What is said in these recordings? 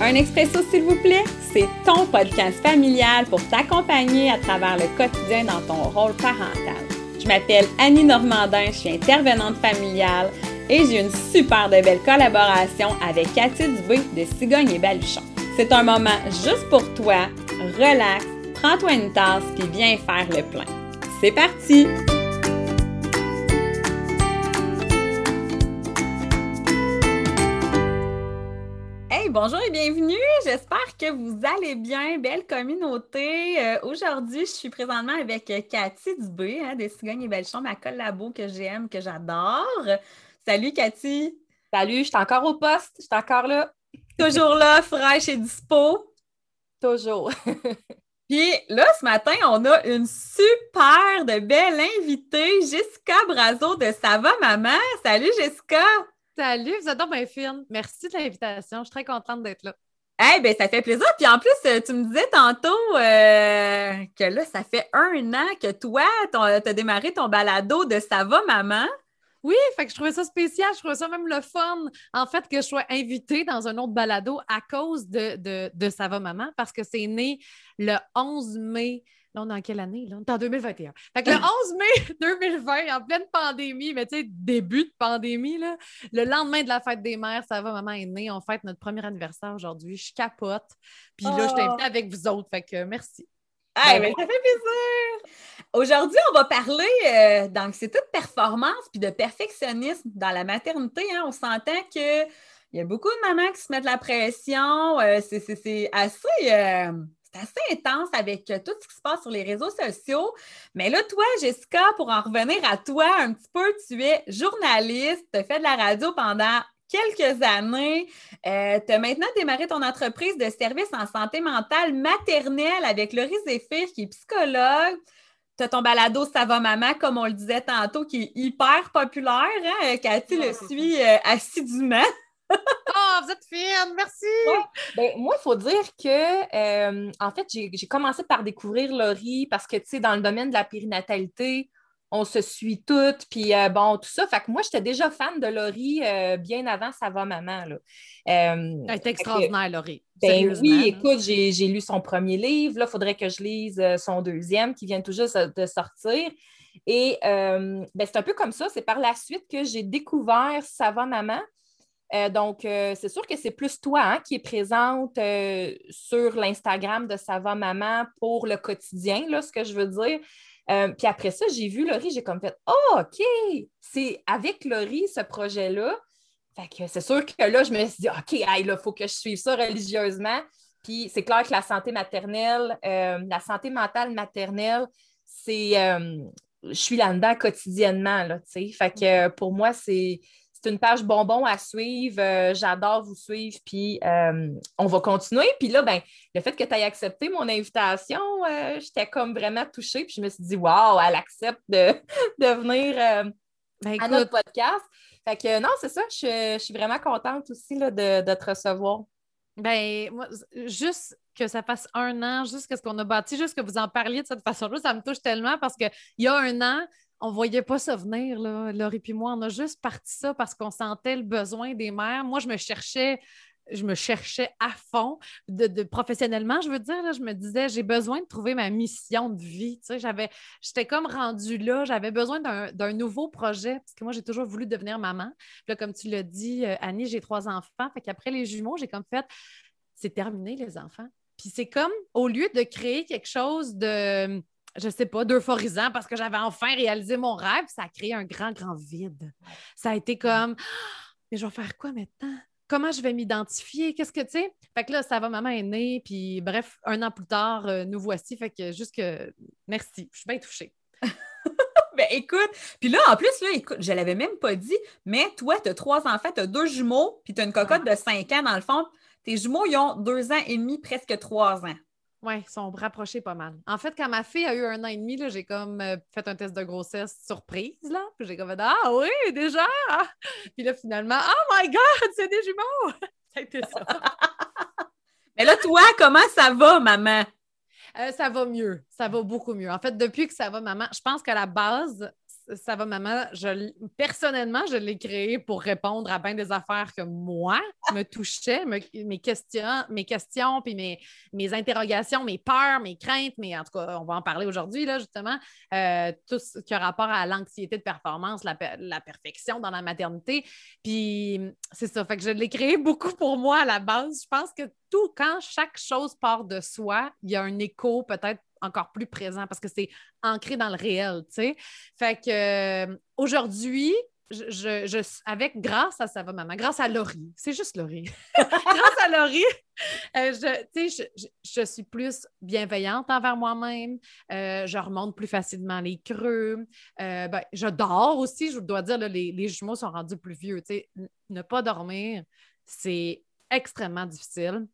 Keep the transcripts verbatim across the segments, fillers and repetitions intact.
Un expresso, s'il vous plaît, c'est ton podcast familial pour t'accompagner à travers le quotidien dans ton rôle parental. Je m'appelle Annie Normandin, je suis intervenante familiale et j'ai une super de belle collaboration avec Cathy Dubé de Cigogne et Baluchon. C'est un moment juste pour toi, relax, prends-toi une tasse puis viens faire le plein. C'est parti! Hey, bonjour et bienvenue! J'espère que vous allez bien, belle communauté. Euh, aujourd'hui, je suis présentement avec Cathy Dubé hein, de Cigogne et Baluchon, ma collabo que j'aime, que j'adore. Salut Cathy! Salut, je suis encore au poste, je suis encore là. Toujours là, fraîche et dispo. Toujours. Puis là, ce matin, on a une super de belle invitée, Jessica Brazo de Ça va, maman? Salut Jessica! Salut, vous êtes donc bien fine. Merci de l'invitation, je suis très contente d'être là. Eh hey, bien, ça fait plaisir. Puis en plus, tu me disais tantôt euh, que là, ça fait un an que toi, tu as démarré ton balado de Ça va, maman? Oui, fait que je trouvais ça spécial, je trouvais ça même le fun, en fait, que je sois invitée dans un autre balado à cause de, de, de Ça va, maman, parce que c'est né le onze mai. Là, on est en quelle année? Là? On est en deux mille vingt et un. Fait que le onze mai deux mille vingt, en pleine pandémie, mais tu sais, début de pandémie, là, le lendemain de la fête des mères, Ça va, maman est née. On fête notre premier anniversaire aujourd'hui. Je capote. Puis là, oh. je t'invite avec vous autres. Fait que merci. Hey, ben, ça fait plaisir! Aujourd'hui, on va parler euh, d'anxiété de performance puis de perfectionnisme dans la maternité. Hein. On s'entend qu'il y a beaucoup de mamans qui se mettent la pression. Euh, c'est, c'est, c'est assez... Euh, C'est assez intense avec tout ce qui se passe sur les réseaux sociaux. Mais là, toi, Jessica, pour en revenir à toi un petit peu, tu es journaliste, tu as fait de la radio pendant quelques années. Euh, tu as maintenant démarré ton entreprise de services en santé mentale maternelle avec Laurie Zéphir, qui est psychologue. Tu as ton balado Ça va, maman, comme on le disait tantôt, qui est hyper populaire. Hein? Cathy oh, le suit euh, assidûment. Oh, vous êtes fine, merci! Ouais. Ben, moi, il faut dire que, euh, en fait, j'ai, j'ai commencé par découvrir Laurie parce que, tu sais, dans le domaine de la périnatalité, on se suit toutes, puis euh, bon, tout ça. Fait que moi, j'étais déjà fan de Laurie euh, bien avant Ça va, maman. Là. Euh, Elle est extraordinaire, que, Laurie. Ben oui, écoute, j'ai, j'ai lu son premier livre. Là, il faudrait que je lise son deuxième qui vient tout juste de sortir. Et euh, ben, c'est un peu comme ça. C'est par la suite que j'ai découvert Ça va, maman. Euh, donc, euh, c'est sûr que c'est plus toi hein, qui est présente euh, sur l'Instagram de Ça va, maman pour le quotidien, là, ce que je veux dire. Euh, puis après ça, j'ai vu Laurie, j'ai comme fait « Oh, OK! C'est avec Laurie, ce projet-là. » Fait que c'est sûr que là, je me suis dit « OK, il faut que je suive ça religieusement. » Puis c'est clair que la santé maternelle, euh, la santé mentale maternelle, c'est... Euh, je suis là-dedans quotidiennement, là, tu sais. Fait que pour moi, c'est... C'est une page bonbon à suivre. Euh, j'adore vous suivre. Puis, euh, on va continuer. Puis là, ben, le fait que tu aies accepté mon invitation, euh, j'étais comme vraiment touchée. Puis, je me suis dit, waouh, elle accepte de, de venir euh, ben, à notre podcast. Fait que non, c'est ça. Je, je suis vraiment contente aussi là, de, de te recevoir. Ben, moi, juste que ça fasse un an, juste que ce qu'on a bâti, juste que vous en parliez de cette façon-là, ça me touche tellement parce qu'il y a un an, on ne voyait pas ça venir, là, Laurie puis moi. On a juste parti ça parce qu'on sentait le besoin des mères. Moi, je me cherchais, je me cherchais à fond, de, de, professionnellement, je veux dire. Là, je me disais, j'ai besoin de trouver ma mission de vie. Tu sais, j'avais, j'étais comme rendue là. J'avais besoin d'un, d'un nouveau projet parce que moi, j'ai toujours voulu devenir maman. Puis là, comme tu l'as dit, Annie, j'ai trois enfants. Fait qu'après les jumeaux, j'ai comme fait, c'est terminé, les enfants. Puis c'est comme, au lieu de créer quelque chose de... je sais pas, d'euphorisant parce que j'avais enfin réalisé mon rêve, ça a créé un grand, grand vide. Ça a été comme, mais je vais faire quoi maintenant? Comment je vais m'identifier? Qu'est-ce que, tu sais? Fait que là, Ça va, maman est née, puis bref, un an plus tard, euh, nous voici. Fait que juste que, merci, je suis bien touchée. Ben écoute, puis là, en plus, là, écoute, je l'avais même pas dit, mais toi, tu as trois enfants, tu as deux jumeaux, puis tu as une cocotte de cinq ans, dans le fond. Tes jumeaux, ils ont deux ans et demi, presque trois ans. Oui, ils sont rapprochés pas mal. En fait, quand ma fille a eu un an et demi, là, j'ai comme euh, fait un test de grossesse surprise, là. Puis j'ai comme fait « Ah oui, déjà! » Puis là, finalement, « Oh my God, c'est des jumeaux! » Ça a été ça. Mais là, toi, comment ça va, maman? Euh, ça va mieux. Ça va beaucoup mieux. En fait, depuis que Ça va, maman, je pense qu'à la base, Ça va, maman. Je, personnellement, je l'ai créé pour répondre à bien des affaires que moi me touchaient, me, mes questions, mes questions, puis mes, mes interrogations, mes peurs, mes craintes, mais en tout cas, on va en parler aujourd'hui, là, justement. Euh, tout ce qui a rapport à l'anxiété de performance, la, la perfection dans la maternité. Puis c'est ça. Fait que je l'ai créé beaucoup pour moi à la base. Je pense que tout, quand chaque chose part de soi, il y a un écho peut-être encore plus présent parce que c'est ancré dans le réel, tu sais. Fait que euh, aujourd'hui, je, je, je, avec, grâce à Ça va, maman, grâce à Laurie, c'est juste Laurie, grâce à Laurie, euh, je, tu sais, je, je, je suis plus bienveillante envers moi-même, euh, je remonte plus facilement les creux, euh, ben, je dors aussi, je dois dire, là, les, les jumeaux sont rendus plus vieux, tu sais. Ne pas dormir, c'est extrêmement difficile.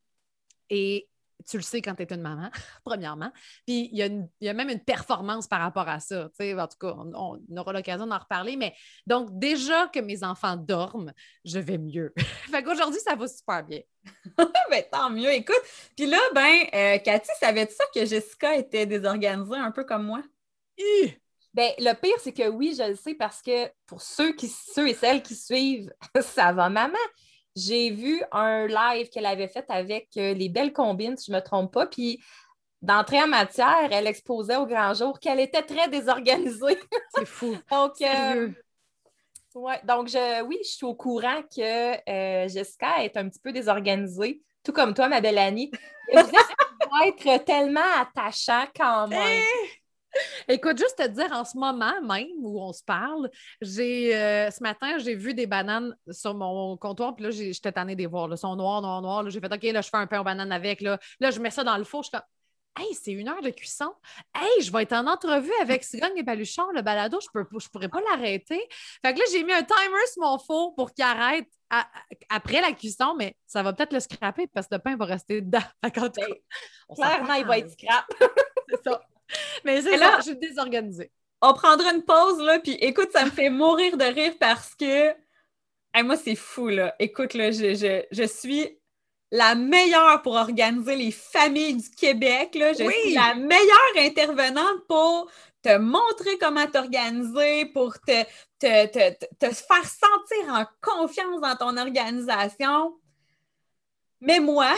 Et tu le sais quand tu es une maman, premièrement. Puis il y, y a même une performance par rapport à ça. T'sais. En tout cas, on, on aura l'occasion d'en reparler. Mais donc, déjà que mes enfants dorment, je vais mieux. Fait qu'aujourd'hui, ça va super bien. Ben, tant mieux. Écoute, puis là, ben, euh, Cathy, savais-tu ça que Jessica était désorganisée un peu comme moi? Hi! Ben, le pire, c'est que oui, je le sais parce que pour ceux, qui, ceux et celles qui suivent Ça va, maman, j'ai vu un live qu'elle avait fait avec euh, les belles combines, si je ne me trompe pas. Puis, d'entrée en matière, elle exposait au grand jour qu'elle était très désorganisée. C'est fou. donc, Sérieux. Euh, ouais, donc je, oui, je suis au courant que euh, Jessica est un petit peu désorganisée, tout comme toi, ma belle Annie. Je disais, ça doit être tellement attachant quand même. Écoute, juste te dire, en ce moment même où on se parle, j'ai euh, ce matin, j'ai vu des bananes sur mon comptoir, puis là, j'ai- j'étais tannée de les voir. Là, ils sont noirs, noirs, noirs. Là, j'ai fait OK, là, je fais un pain aux bananes avec. Là, là je mets ça dans le four. Je suis comme Hey, c'est une heure de cuisson. Hey, je vais être en entrevue avec Cigogne et Baluchon, le balado, je peux, je pourrais pas l'arrêter. Fait que là, j'ai mis un timer sur mon four pour qu'il arrête à- après la cuisson, mais ça va peut-être le scraper parce que le pain va rester dedans. Fait qu'en tout cas, on s'en Clairement, il va parle. être scrap. C'est ça. Mais c'est Et ça, là- je suis désorganisée. On prendra une pause, là, puis écoute, ça me fait mourir de rire parce que hey, moi, c'est fou, là. Écoute, là, je, je, je suis la meilleure pour organiser les familles du Québec, là. Je Oui! suis la meilleure intervenante pour te montrer comment t'organiser, pour te, te, te, te, te faire sentir en confiance dans ton organisation. Mais moi,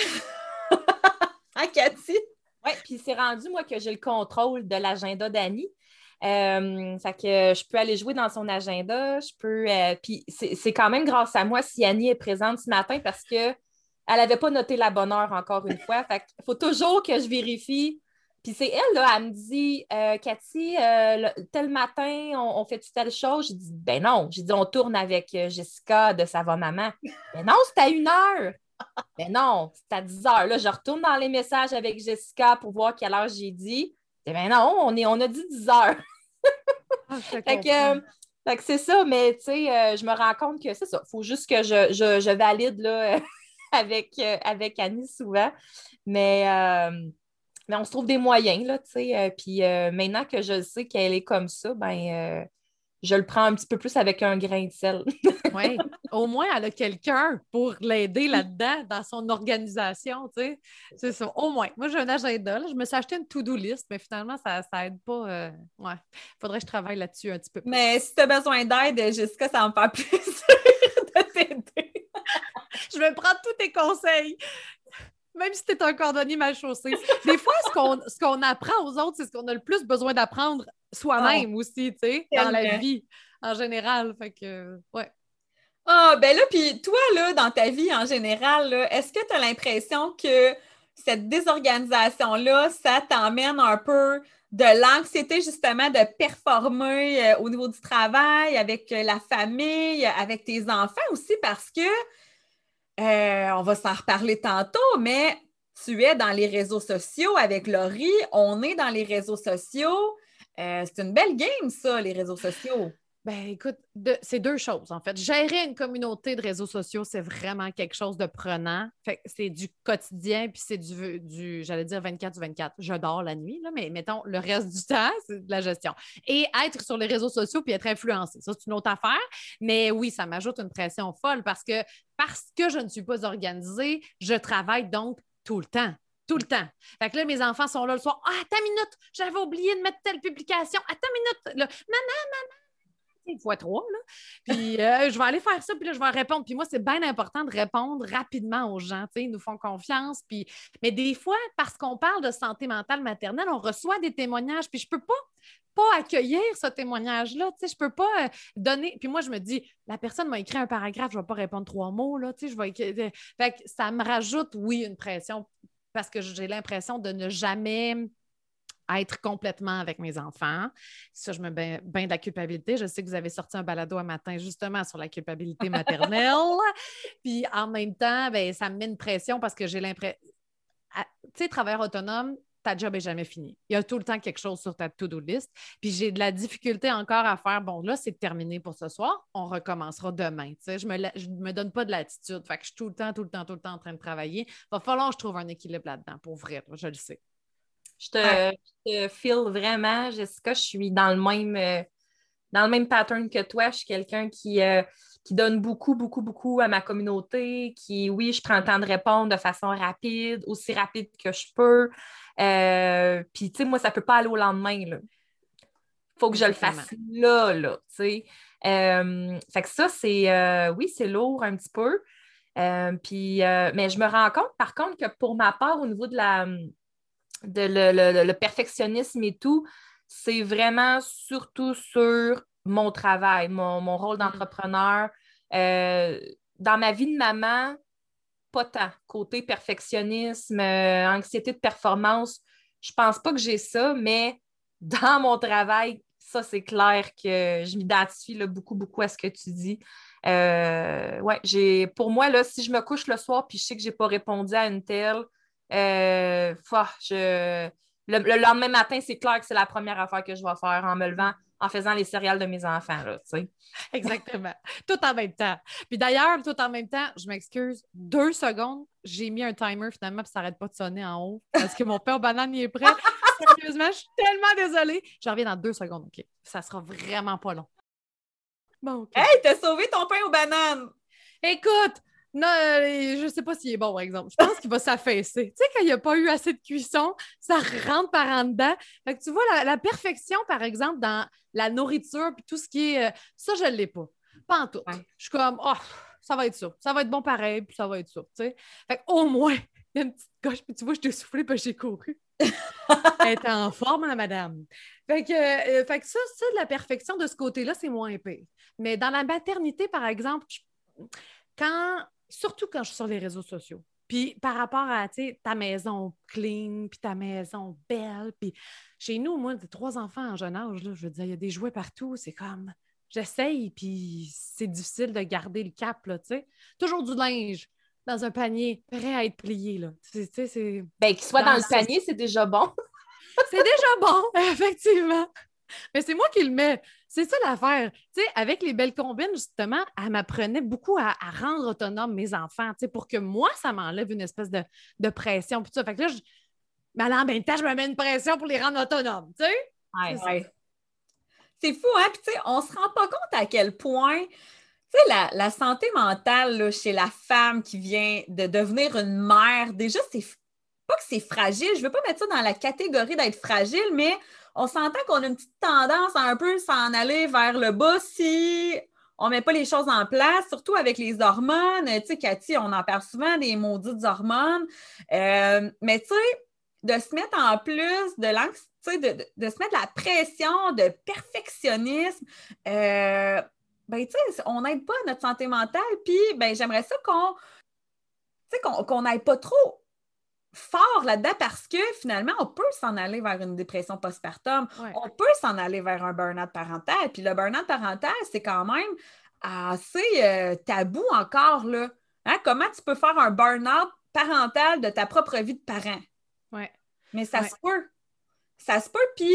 hein, Cathy? Oui, puis c'est rendu, moi, que j'ai le contrôle de l'agenda d'Annie. Euh, fait que je peux aller jouer dans son agenda, je peux. Euh, puis c'est, c'est quand même grâce à moi si Annie est présente ce matin parce qu'elle n'avait pas noté la bonne heure encore une fois. Fait qu'il faut toujours que je vérifie. Puis c'est elle, là, elle me dit euh, Cathy, euh, le- tel matin, on, on fait telle chose? J'ai dit ben non. J'ai dit on tourne avec euh, Jessica de Ça va, maman. Ben non, c'est à une heure. Ben non, c'est à dix heures. Là, je retourne dans les messages avec Jessica pour voir quelle heure j'ai dit. Ben non, on, est, on a dit dix heures. Ah, je te Fait que, comprends. euh, fait que c'est ça, mais tu sais, euh, je me rends compte que c'est ça. Il faut juste que je, je, je valide là, avec, euh, avec Annie souvent. Mais, euh, mais on se trouve des moyens, là, tu sais. euh, puis euh, maintenant que je sais qu'elle est comme ça, ben euh, je le prends un petit peu plus avec un grain de sel. Oui, au moins, elle a quelqu'un pour l'aider là-dedans, dans son organisation, tu sais. C'est ça, au moins. Moi, j'ai un agenda, là. Je me suis acheté une to-do list, mais finalement, ça n'aide pas. euh, Ouais, faudrait que je travaille là-dessus un petit peu plus. Mais si tu as besoin d'aide, Jessica, ça va me faire plaisir de t'aider. Je vais prendre tous tes conseils. Même si tu es un cordonnier mal chaussé. Des fois, ce qu'on ce qu'on apprend aux autres, c'est ce qu'on a le plus besoin d'apprendre soi-même aussi, tu sais, dans la Tellement. vie en général. Fait que, ouais. Ah, ben là, puis toi, là, dans ta vie en général, là, est-ce que tu as l'impression que cette désorganisation-là, ça t'emmène un peu de l'anxiété, justement, de performer euh, au niveau du travail, avec euh, la famille, avec tes enfants aussi, parce que, euh, on va s'en reparler tantôt, mais tu es dans les réseaux sociaux avec Laurie, on est dans les réseaux sociaux. Euh, c'est une belle game, ça, les réseaux sociaux. Ben, écoute, de- c'est deux choses, en fait. Gérer une communauté de réseaux sociaux, c'est vraiment quelque chose de prenant. Fait que c'est du quotidien, puis c'est du, du j'allais dire vingt-quatre du vingt-quatre. Je dors la nuit, là, mais mettons, le reste du temps, c'est de la gestion. Et être sur les réseaux sociaux puis être influencé, ça, c'est une autre affaire. Mais oui, ça m'ajoute une pression folle parce que, parce que je ne suis pas organisée, je travaille donc tout le temps. Tout le temps. Fait que là, mes enfants sont là le soir. Ah, attends une minute, j'avais oublié de mettre telle publication. Attends une minute. Là, maman, fois trois, là. Puis euh, je vais aller faire ça, puis là, je vais répondre. Puis moi, c'est bien important de répondre rapidement aux gens, tu sais, ils nous font confiance. Puis... Mais des fois, parce qu'on parle de santé mentale maternelle, on reçoit des témoignages, puis je peux pas pas accueillir ce témoignage-là, tu sais, je peux pas euh, donner... Puis moi, je me dis, la personne m'a écrit un paragraphe, je vais pas répondre trois mots, là, tu sais, je vais écrire... Fait que ça me rajoute, oui, une pression, parce que j'ai l'impression de ne jamais... être complètement avec mes enfants. Ça, je me bats bien de la culpabilité. Je sais que vous avez sorti un balado un matin justement sur la culpabilité maternelle. Puis en même temps, ben, ça me met une pression parce que j'ai l'impression... Tu sais, travailleur autonome, ta job n'est jamais fini. Il y a tout le temps quelque chose sur ta to-do list. Puis j'ai de la difficulté encore à faire, bon, là, c'est terminé pour ce soir, on recommencera demain. Tu sais, je me, je me donne pas de l'attitude. Fait que je suis tout le temps, tout le temps, tout le temps en train de travailler. Il va falloir que je trouve un équilibre là-dedans, pour vrai, je le sais. Je te, je te feel vraiment, Jessica, je suis dans le même, euh, dans le même pattern que toi. Je suis quelqu'un qui, euh, qui donne beaucoup, beaucoup, beaucoup à ma communauté, qui, oui, je prends le temps de répondre de façon rapide, aussi rapide que je peux. Euh, Puis, tu sais, moi, ça ne peut pas aller au lendemain, là. Il faut que je le fasse là, là, tu sais. Euh, fait que ça, c'est, euh, oui, c'est lourd un petit peu. Euh, puis, euh, mais je me rends compte, par contre, que pour ma part, au niveau de la... de le, le, le perfectionnisme et tout, c'est vraiment surtout sur mon travail, mon, mon rôle d'entrepreneur. Euh, dans ma vie de maman, pas tant. Côté perfectionnisme, euh, anxiété de performance, je pense pas que j'ai ça, mais dans mon travail, ça, c'est clair que je m'identifie là, beaucoup, beaucoup à ce que tu dis. Euh, ouais, j'ai, pour moi, là, si je me couche le soir puis je sais que j'ai pas répondu à une telle, euh, ouah, je, le, le lendemain matin, c'est clair que c'est la première affaire que je vais faire en me levant, en faisant les céréales de mes enfants, là, tu sais. Exactement. Tout en même temps. Puis d'ailleurs, tout en même temps, je m'excuse, deux secondes, j'ai mis un timer finalement, puis ça n'arrête pas de sonner en haut parce que mon pain aux bananes il est prêt. Sérieusement, je suis tellement désolée. Je reviens dans deux secondes, OK? Ça sera vraiment pas long. Bon, OK. Hey, t'as sauvé ton pain aux bananes! Écoute, non, euh, je sais pas s'il est bon, par exemple. Je pense qu'il va s'affaisser. Tu sais, quand il n'y a pas eu assez de cuisson, ça rentre par en dedans. Fait que tu vois, la, la perfection, par exemple, dans la nourriture puis tout ce qui est... Euh, ça, je ne l'ai pas. Pas en tout. Ouais. Je suis comme, oh, ça va être ça. Ça va être bon pareil, puis ça va être ça. Tu sais. Fait qu'au moins, il y a une petite coche, puis tu vois, je t'ai soufflé, puis j'ai couru. Elle est en forme, la madame. Fait que, euh, fait que ça, ça, de la perfection de ce côté-là, c'est moins pire. Mais dans la maternité, par exemple, je... quand... surtout quand je suis sur les réseaux sociaux. Puis par rapport à ta maison clean, puis ta maison belle, puis chez nous, moi, j'ai trois enfants en jeune âge, là, je veux dire, il y a des jouets partout, c'est comme, j'essaye, puis c'est difficile de garder le cap, là, tu sais. Toujours du linge dans un panier, prêt à être plié, là. Tu sais, c'est... Ben, qu'il soit dans, dans le panier, c'est déjà bon. C'est déjà bon, effectivement. Mais c'est moi qui le mets. C'est ça l'affaire. Tu sais, avec les belles combines, justement, elle m'apprenait beaucoup à, à rendre autonome mes enfants, tu sais, pour que moi, ça m'enlève une espèce de, de pression. Puis ça. Fait que là, je... mais en même temps, je me mets une pression pour les rendre autonomes, tu sais. Ouais, c'est, ouais. C'est fou, hein? Puis tu sais, on se rend pas compte à quel point, tu sais, la, la santé mentale là, chez la femme qui vient de devenir une mère, déjà, c'est pas que c'est fragile. Je veux pas mettre ça dans la catégorie d'être fragile, mais on s'entend qu'on a une petite tendance à un peu s'en aller vers le bas si on ne met pas les choses en place, surtout avec les hormones. Tu sais, Cathy, on en parle souvent des maudites hormones. Euh, mais tu sais, de se mettre en plus de l'anxiété, de, de, de se mettre de la pression, de perfectionnisme, euh, ben tu sais, on n'aide pas notre santé mentale. Puis, ben j'aimerais ça qu'on, tu sais, qu'on, qu'on n'aille pas trop fort là-dedans parce que finalement, on peut s'en aller vers une dépression postpartum. Ouais. On peut s'en aller vers un burn-out parental. Puis le burn-out parental, c'est quand même assez euh, tabou encore, là. Hein? Comment tu peux faire un burn-out parental de ta propre vie de parent? Ouais. Mais ça ouais. se peut. Ça se peut. Puis,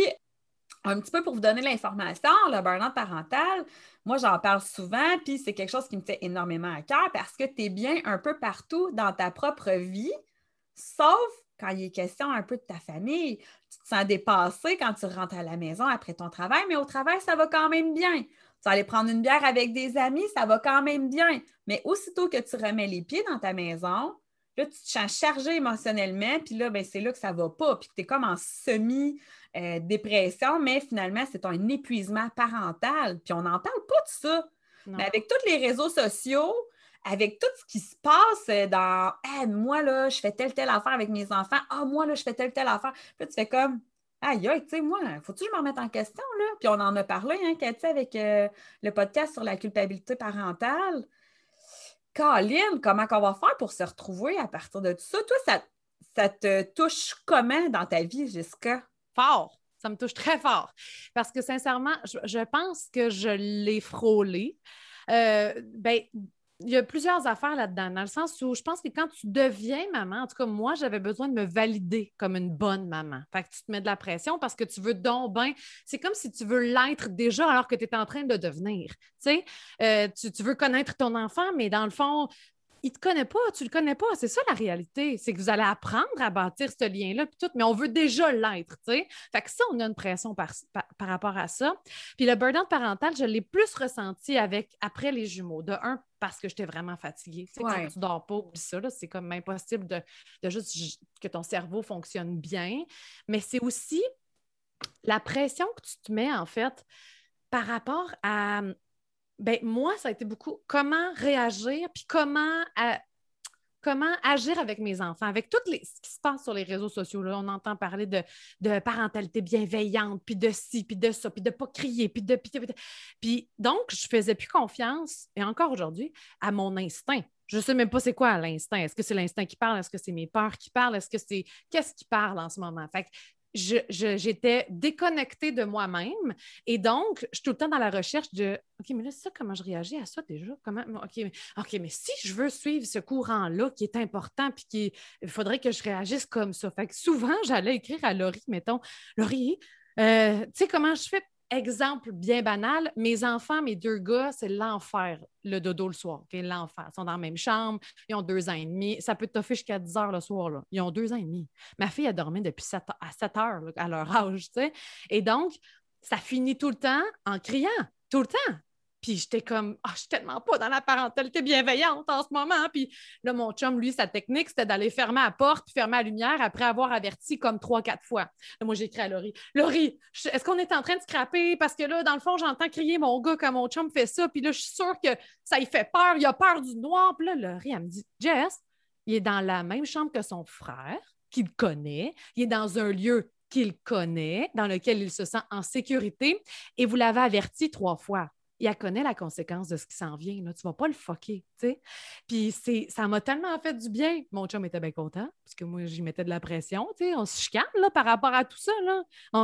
un petit peu pour vous donner l'information, le burn-out parental, moi, j'en parle souvent, puis c'est quelque chose qui me tient énormément à cœur parce que tu es bien un peu partout dans ta propre vie. Sauf quand il est question un peu de ta famille. Tu te sens dépassé quand tu rentres à la maison après ton travail, mais au travail, ça va quand même bien. Tu vas aller prendre une bière avec des amis, ça va quand même bien. Mais aussitôt que tu remets les pieds dans ta maison, Là, tu te sens chargé émotionnellement, puis là, ben, c'est là que ça ne va pas, puis que tu es comme en semi-dépression, mais finalement, c'est un épuisement parental, puis on n'en parle pas de ça. Non. Mais avec tous les réseaux sociaux, avec tout ce qui se passe dans hey, « moi, là, je fais telle, telle affaire avec mes enfants. Ah, moi, là, je fais telle, telle affaire. » Puis là, tu fais comme « Aïe, aïe, tu sais, moi, faut-tu que je me remette en question, là? » Puis on en a parlé, hein, Cathy, avec euh, le podcast sur la culpabilité parentale. Caroline, comment on va faire pour se retrouver à partir de tout ça? Toi, ça, ça te touche comment dans ta vie, Jessica? Fort! Ça me touche très fort. Parce que sincèrement, je, je pense que je l'ai frôlé. Euh, ben, il y a plusieurs affaires là-dedans, dans le sens où je pense que quand tu deviens maman, en tout cas, moi, j'avais besoin de me valider comme une bonne maman. Fait que tu te mets de la pression parce que tu veux donc ben, c'est comme si tu veux l'être déjà alors que tu es en train de devenir. Tu sais, euh, tu, tu veux connaître ton enfant, mais dans le fond, il ne te connaît pas, tu ne le connais pas. C'est ça la réalité. C'est que vous allez apprendre à bâtir ce lien-là, puis tout, mais on veut déjà l'être, tu sais. Fait que ça, on a une pression par, par, par rapport à ça. Puis le burn-out parental, je l'ai plus ressenti avec après les jumeaux. De un, parce que j'étais vraiment fatiguée. Tu sais, Ouais. quand tu ne dors pas, oublie ça, là, c'est comme impossible de, de juste que ton cerveau fonctionne bien. Mais c'est aussi la pression que tu te mets, en fait, par rapport à... Ben, moi, ça a été beaucoup comment réagir, puis comment, euh, comment agir avec mes enfants, avec tout les, ce qui se passe sur les réseaux sociaux. Là, on entend parler de, de parentalité bienveillante, puis de ci, puis de ça, puis de ne pas crier, puis de, puis de... Puis donc, je ne faisais plus confiance, et encore aujourd'hui, à mon instinct. Je ne sais même pas c'est quoi l'instinct. Est-ce que c'est l'instinct qui parle? Est-ce que c'est mes peurs qui parlent? Est-ce que c'est... Qu'est-ce qui parle en ce moment? Fait que Je, je, j'étais déconnectée de moi-même et donc, je suis tout le temps dans la recherche de « OK, mais là, c'est ça, comment je réagis à ça déjà? Comment... OK, mais, OK, mais si je veux suivre ce courant-là qui est important puis qui il faudrait que je réagisse comme ça. » Fait que souvent, j'allais écrire à Laurie, mettons, « Laurie, euh, tu sais comment je fais? » Exemple bien banal, mes enfants, mes deux gars, c'est l'enfer, le dodo le soir. Okay? L'enfer. Ils sont dans la même chambre, ils ont deux ans et demi. Ça peut te toffer jusqu'à dix heures le soir. Là. Ils ont deux ans et demi. Ma fille a dormi depuis sept, à sept heures là, à leur âge. Tu sais? Et donc, ça finit tout le temps en criant, tout le temps. Puis j'étais comme, ah, oh, je suis tellement pas dans la parentalité bienveillante en ce moment. Puis là, mon chum, lui, sa technique, c'était d'aller fermer la porte puis fermer la lumière après avoir averti comme trois, quatre fois. Là, moi, j'ai écrit à Laurie, Laurie, est-ce qu'on est en train de scraper? Parce que là, dans le fond, j'entends crier mon gars quand mon chum fait ça. Puis là, je suis sûre que ça lui fait peur. Il a peur du noir. Puis là, Laurie, elle me dit, Jess, il est dans la même chambre que son frère, qu'il connaît. Il est dans un lieu qu'il connaît, dans lequel il se sent en sécurité. Et vous l'avez averti trois fois. Il connaît la conséquence de ce qui s'en vient. Là. Tu ne vas pas le fucker, tu sais. Puis c'est, ça m'a tellement fait du bien. Mon chum était bien content, parce que moi, j'y mettais de la pression, tu sais. On se chicane, là, par rapport à tout ça, là.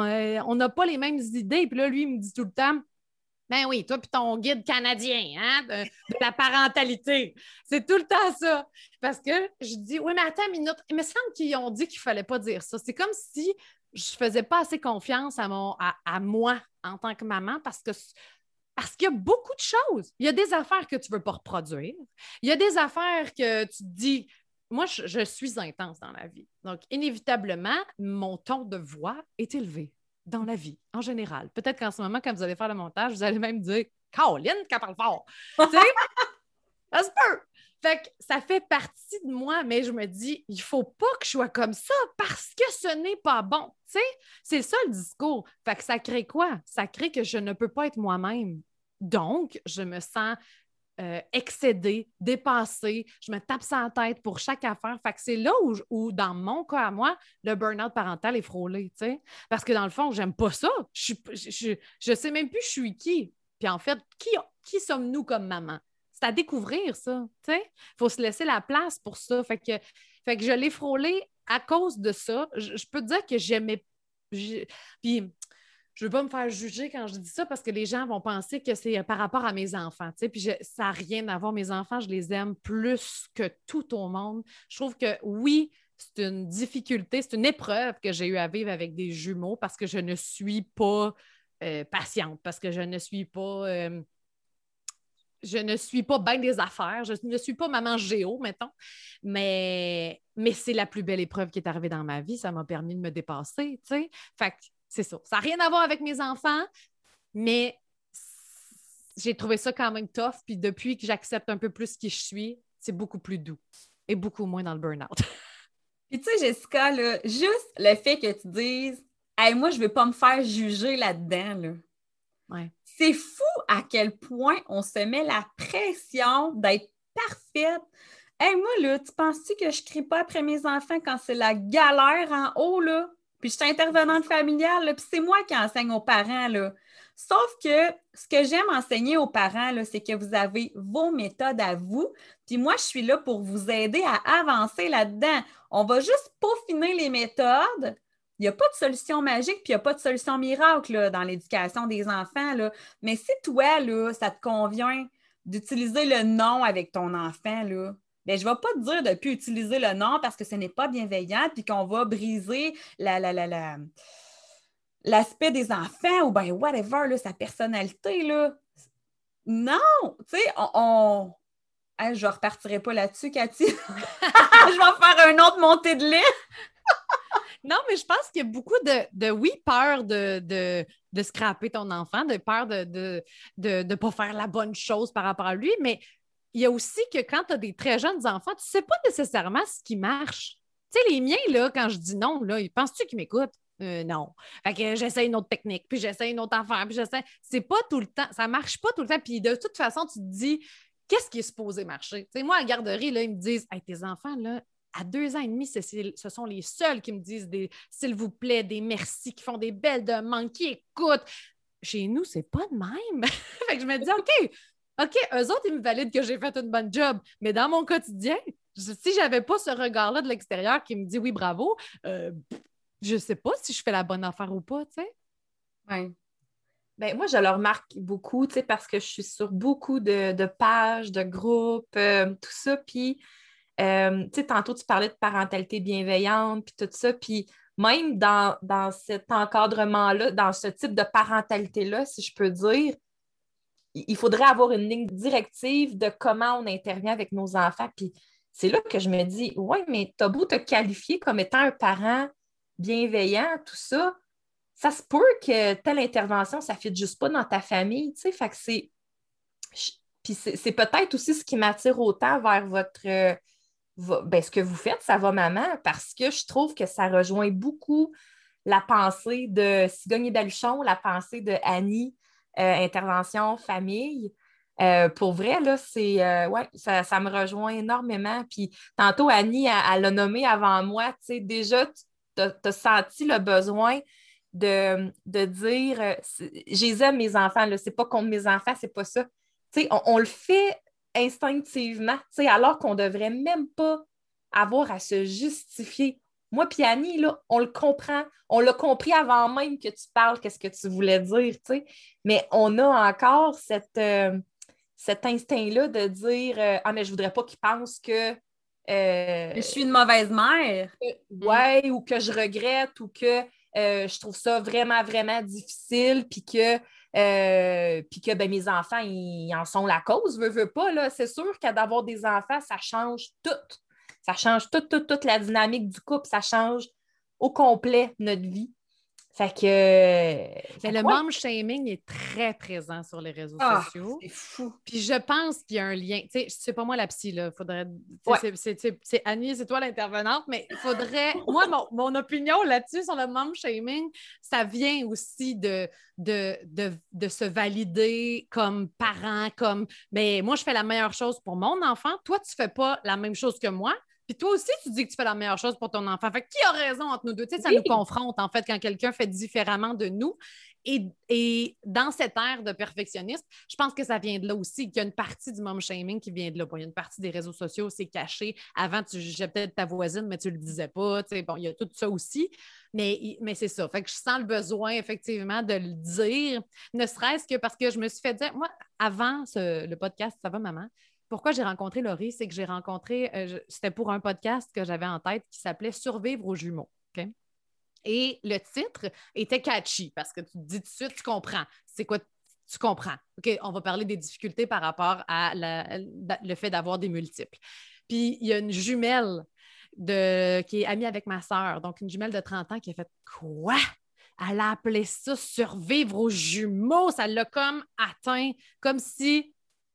On n'a pas les mêmes idées. Puis là, lui, il me dit tout le temps, ben oui, toi puis ton guide canadien, hein, de, de la parentalité. C'est tout le temps ça. Parce que je dis, oui, mais attends une minute. Il me semble qu'ils ont dit qu'il ne fallait pas dire ça. C'est comme si je ne faisais pas assez confiance à, mon, à, à moi en tant que maman, parce que... Parce qu'il y a beaucoup de choses. Il y a des affaires que tu ne veux pas reproduire. Il y a des affaires que tu te dis, moi, je, je suis intense dans la vie. Donc, inévitablement, mon ton de voix est élevé dans la vie, en général. Peut-être qu'en ce moment, quand vous allez faire le montage, vous allez même dire « Caroline, qu'elle parle fort! » Tu sais, ça se peut. Fait que ça fait partie de moi, mais je me dis, il ne faut pas que je sois comme ça parce que ce n'est pas bon. Tu sais, c'est ça le discours. Fait que ça crée quoi? Ça crée que je ne peux pas être moi-même. Donc, je me sens euh, excédée, dépassée. Je me tape ça en tête pour chaque affaire. Fait que c'est là où, où, dans mon cas à moi, le burn-out parental est frôlé. Tu sais? Parce que dans le fond, j'aime pas ça. Je ne je sais même plus je suis qui. Puis en fait, qui, qui sommes-nous comme maman? C'est à découvrir, ça, tu sais. Il faut se laisser la place pour ça. Fait que, fait que je l'ai frôlé à cause de ça. Je, je peux te dire que j'aimais... Je, puis, je ne veux pas me faire juger quand je dis ça parce que les gens vont penser que c'est par rapport à mes enfants, tu sais. Puis je, ça n'a rien à voir. Mes enfants, je les aime plus que tout au monde. Je trouve que, oui, c'est une difficulté, c'est une épreuve que j'ai eu à vivre avec des jumeaux parce que je ne suis pas euh, patiente, parce que je ne suis pas... Euh, Je ne suis pas bien des affaires. Je ne suis pas maman géo, mettons. Mais, mais c'est la plus belle épreuve qui est arrivée dans ma vie. Ça m'a permis de me dépasser, tu sais. Fait que c'est ça. Ça n'a rien à voir avec mes enfants, mais j'ai trouvé ça quand même tough. Puis depuis que j'accepte un peu plus qui je suis, c'est beaucoup plus doux. et beaucoup moins dans le burn-out. Puis tu sais, Jessica, là, juste le fait que tu dises « Hey, moi, je ne veux pas me faire juger là-dedans. » là. Ouais. C'est fou à quel point on se met la pression d'être parfaite. Hey, moi, là, tu penses-tu que je ne crie pas après mes enfants quand c'est la galère en haut, là? Puis je suis intervenante familiale, là, puis c'est moi qui enseigne aux parents, là. Sauf que ce que j'aime enseigner aux parents, là, c'est que vous avez vos méthodes à vous, puis moi, je suis là pour vous aider à avancer là-dedans. On va juste peaufiner les méthodes. Il n'y a pas de solution magique, puis il n'y a pas de solution miracle là, dans l'éducation des enfants. Là. Mais si toi, là, ça te convient d'utiliser le non avec ton enfant, là, bien, je ne vais pas te dire de ne plus utiliser le non parce que ce n'est pas bienveillant, puis qu'on va briser la, la, la, la, l'aspect des enfants ou bien whatever, là, sa personnalité. Là. Non! Tu sais, on. on... Hein, je ne repartirai pas là-dessus, Cathy. Je vais faire un autre montée de lait. Non, mais je pense qu'il y a beaucoup de, de oui, peur de, de, de scraper ton enfant, de peur de ne de, de, de pas faire la bonne chose par rapport à lui, mais il y a aussi que quand tu as des très jeunes enfants, tu ne sais pas nécessairement ce qui marche. Tu sais, les miens, là, quand je dis non, là, penses-tu qu'ils m'écoutent? Euh, non. Fait que j'essaie une autre technique, puis j'essaie une autre affaire, puis j'essaie. C'est pas tout le temps, ça marche pas tout le temps. Puis de toute façon, tu te dis, qu'est-ce qui est supposé marcher? Tu sais, moi, à la garderie, là, ils me disent, hey, tes enfants, là, à deux ans et demi, c'est, c'est, ce sont les seuls qui me disent des s'il vous plaît, des merci, qui font des belles demandes, qui écoutent. Chez nous, c'est pas de même. Fait que je me dis, OK, OK, eux autres, ils me valident que j'ai fait une bonne job. Mais dans mon quotidien, je, si j'avais pas ce regard-là de l'extérieur qui me dit oui, bravo, euh, je sais pas si je fais la bonne affaire ou pas, tu sais. Oui. Ben, moi, je le remarque beaucoup, tu sais, parce que je suis sur beaucoup de, de pages, de groupes, euh, tout ça. Puis, euh, tu sais, tantôt, tu parlais de parentalité bienveillante, puis tout ça. Puis, même dans, dans cet encadrement-là, dans ce type de parentalité-là, si je peux dire, il faudrait avoir une ligne directive de comment on intervient avec nos enfants. Puis, c'est là que je me dis, ouais, mais t'as beau te qualifier comme étant un parent bienveillant, tout ça, ça se peut que telle intervention, ça ne fit juste pas dans ta famille, tu sais, fait que c'est... Puis c'est, c'est peut-être aussi ce qui m'attire autant vers votre... Euh, vo- ben, ce que vous faites, ça va maman, parce que je trouve que ça rejoint beaucoup la pensée de Sigogne Baluchon, la pensée de Annie, euh, intervention famille. Euh, pour vrai, là, c'est... euh, ouais, ça, ça me rejoint énormément. Puis tantôt, Annie, elle, elle l'a nommé avant moi, tu sais, déjà, tu as senti le besoin de, de dire euh, j'ai aime mes enfants, là, c'est pas contre mes enfants, c'est pas ça. Tu sais, on, on le fait instinctivement, tu sais, alors qu'on devrait même pas avoir à se justifier. Moi, puis Annie, là, on le comprend. On l'a compris avant même que tu parles, qu'est-ce que tu voulais dire, tu sais. Mais on a encore cette, euh, cet instinct-là de dire euh, ah, mais je voudrais pas qu'ils pensent que euh, je suis une mauvaise mère. que, ouais, mm. ou que je regrette, ou que euh, je trouve ça vraiment, vraiment difficile, puis que, euh, puis que ben, mes enfants, ils, ils en sont la cause, veux, veux pas. Là. C'est sûr qu'à d'avoir des enfants, ça change tout. Ça change toute, toute, toute la dynamique du couple, ça change au complet notre vie. Fait que. Mais fait le que ouais. mom shaming est très présent sur les réseaux Ah, sociaux. c'est fou. Puis je pense qu'il y a un lien. Tu sais, c'est pas moi la psy, là. Faudrait. Ouais. C'est, c'est, c'est, c'est Annie, c'est toi l'intervenante, mais il faudrait. Moi, mon, mon opinion là-dessus sur le mom shaming, ça vient aussi de, de, de, de se valider comme parent, comme mais moi, je fais la meilleure chose pour mon enfant. Toi, tu fais pas la même chose que moi. Puis toi aussi, tu dis que tu fais la meilleure chose pour ton enfant. Fait que qui a raison entre nous deux? Tu sais, ça Oui. nous confronte, en fait, quand quelqu'un fait différemment de nous. Et, et dans cette ère de perfectionnisme, je pense que ça vient de là aussi, qu'il y a une partie du mom shaming qui vient de là. Bon, il y a une partie des réseaux sociaux, c'est caché. Avant, tu jugeais peut-être ta voisine, mais tu ne le disais pas. Tu sais, bon, il y a tout ça aussi. Mais, mais c'est ça. Fait que je sens le besoin, effectivement, de le dire, ne serait-ce que parce que je me suis fait dire, moi, avant ce, le podcast Ça va, maman, pourquoi j'ai rencontré Laurie, c'est que j'ai rencontré, euh, je, c'était pour un podcast que j'avais en tête qui s'appelait Survivre aux jumeaux. OK? Et le titre était catchy parce que tu te dis tout de suite, tu comprends. C'est quoi? Tu comprends. OK, on va parler des difficultés par rapport à la, le fait d'avoir des multiples. Puis, il y a une jumelle de, qui est amie avec ma sœur, donc une jumelle de trente ans qui a fait « Quoi? » Elle a appelé ça « Survivre aux jumeaux ». Ça l'a comme atteint, comme si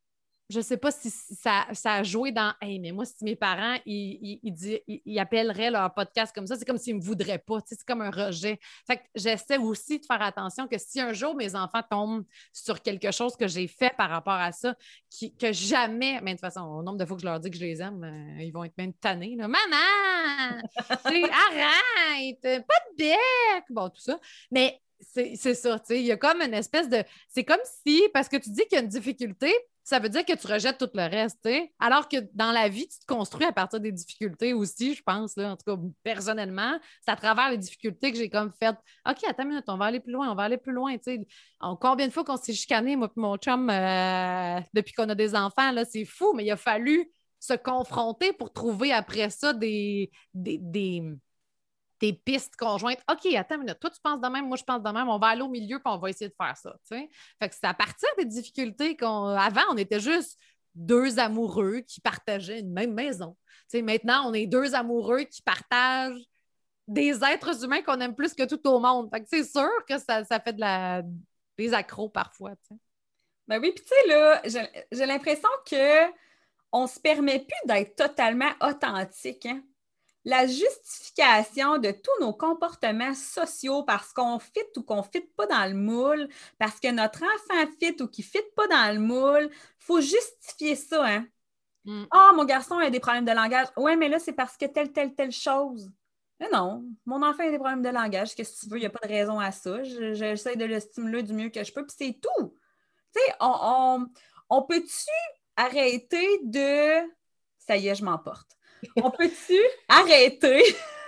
je sais pas si ça, ça a joué dans « Hey, mais moi, si mes parents, ils, ils, ils, dis- ils- ils appelleraient leur podcast comme ça, c'est comme s'ils me voudraient pas. Tu sais, c'est comme un rejet. » Fait que j'essaie aussi de faire attention que si un jour mes enfants tombent sur quelque chose que j'ai fait par rapport à ça, qui, que jamais, mais de toute façon, au nombre de fois que je leur dis que je les aime, euh, ils vont être même tannés. Là. Maman! Tu sais, arrête! Pas de bec! Bon, tout ça. Mais c'est c'est ça, tu sais, il y a comme une espèce de... C'est comme si, parce que tu dis qu'il y a une difficulté, ça veut dire que tu rejettes tout le reste, tu sais. Alors que dans la vie, tu te construis à partir des difficultés aussi, je pense, là. En tout cas, personnellement, c'est à travers les difficultés que j'ai comme fait OK, attends une minute, on va aller plus loin, on va aller plus loin, tu sais. En- Combien de fois qu'on s'est chicané, moi et mon chum, euh, depuis qu'on a des enfants, là, c'est fou, mais il a fallu se confronter pour trouver après ça des, des, des tes pistes conjointes. OK, attends une minute. Toi, tu penses de même, moi, je pense de même. On va aller au milieu puis on va essayer de faire ça. T'sais? Fait que c'est à partir des difficultés qu'on. Avant, on était juste deux amoureux qui partageaient une même maison. T'sais, maintenant, on est deux amoureux qui partagent des êtres humains qu'on aime plus que tout au monde. Fait que c'est sûr que ça, ça fait de la... des accros parfois. T'sais. Ben oui, puis tu sais, là, j'ai j'ai l'impression que on se permet plus d'être totalement authentique, hein? La justification de tous nos comportements sociaux parce qu'on fit ou qu'on ne fit pas dans le moule, parce que notre enfant fit ou qu'il ne fit pas dans le moule, il faut justifier ça, hein? Mm. Ah, mon garçon a des problèmes de langage. Oui, mais là, c'est parce que telle, telle, telle chose. Mais non, mon enfant a des problèmes de langage. Qu'est-ce que tu veux? Il n'y a pas de raison à ça. Je- J'essaie de le stimuler du mieux que je peux, puis c'est tout. Tu sais, on, on, on peut-tu arrêter de... Ça y est, je m'emporte. On peut-tu arrêter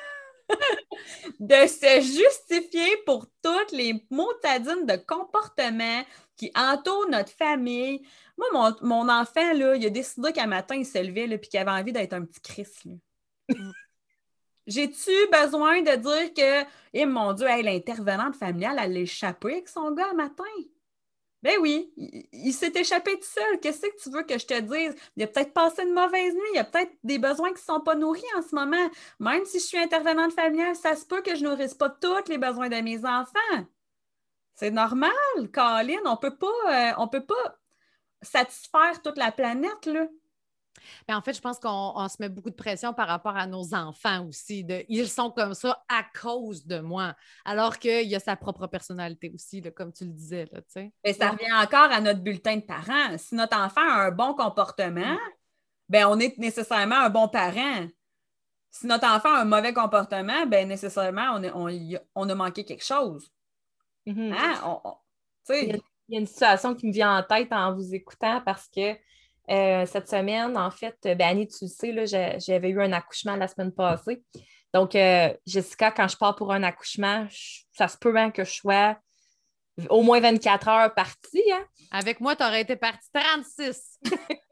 de se justifier pour toutes les motadines de comportement qui entourent notre famille? Moi, mon, mon enfant, là, il a décidé qu'un matin, il se levait et qu'il avait envie d'être un petit Christ. Là. Mm. J'ai-tu besoin de dire que, eh mon Dieu, hey, l'intervenante familiale, elle l'a échappé avec son gars un matin? Ben oui, il, il s'est échappé tout seul. Qu'est-ce que tu veux que je te dise? Il a peut-être passé une mauvaise nuit, il y a peut-être des besoins qui ne sont pas nourris en ce moment. Même si je suis intervenante familiale, ça se peut que je ne nourrisse pas tous les besoins de mes enfants. C'est normal, Colin. On peut pas, euh, on peut pas satisfaire toute la planète, là. Mais en fait, je pense qu'on on se met beaucoup de pression par rapport à nos enfants aussi. De, ils sont comme ça à cause de moi. Alors qu'il y a sa propre personnalité aussi, là, comme tu le disais. Là, tu sais. Mais ça revient encore à notre bulletin de parents. Si notre enfant a un bon comportement, ben on est nécessairement un bon parent. Si notre enfant a un mauvais comportement, ben nécessairement, on a, on, y a- on a manqué quelque chose. Mhm. Hein? On- on- tu Il y, a, sais, il y a une situation qui me vient en tête en vous écoutant parce que euh, cette semaine, en fait, ben Annie, tu le sais, là, j'ai- j'avais eu un accouchement la semaine passée. Donc, euh, Jessica, quand je pars pour un accouchement, je- ça se peut hein, que je sois au moins vingt-quatre heures partie. Hein? Avec moi, tu aurais été parti trente-six.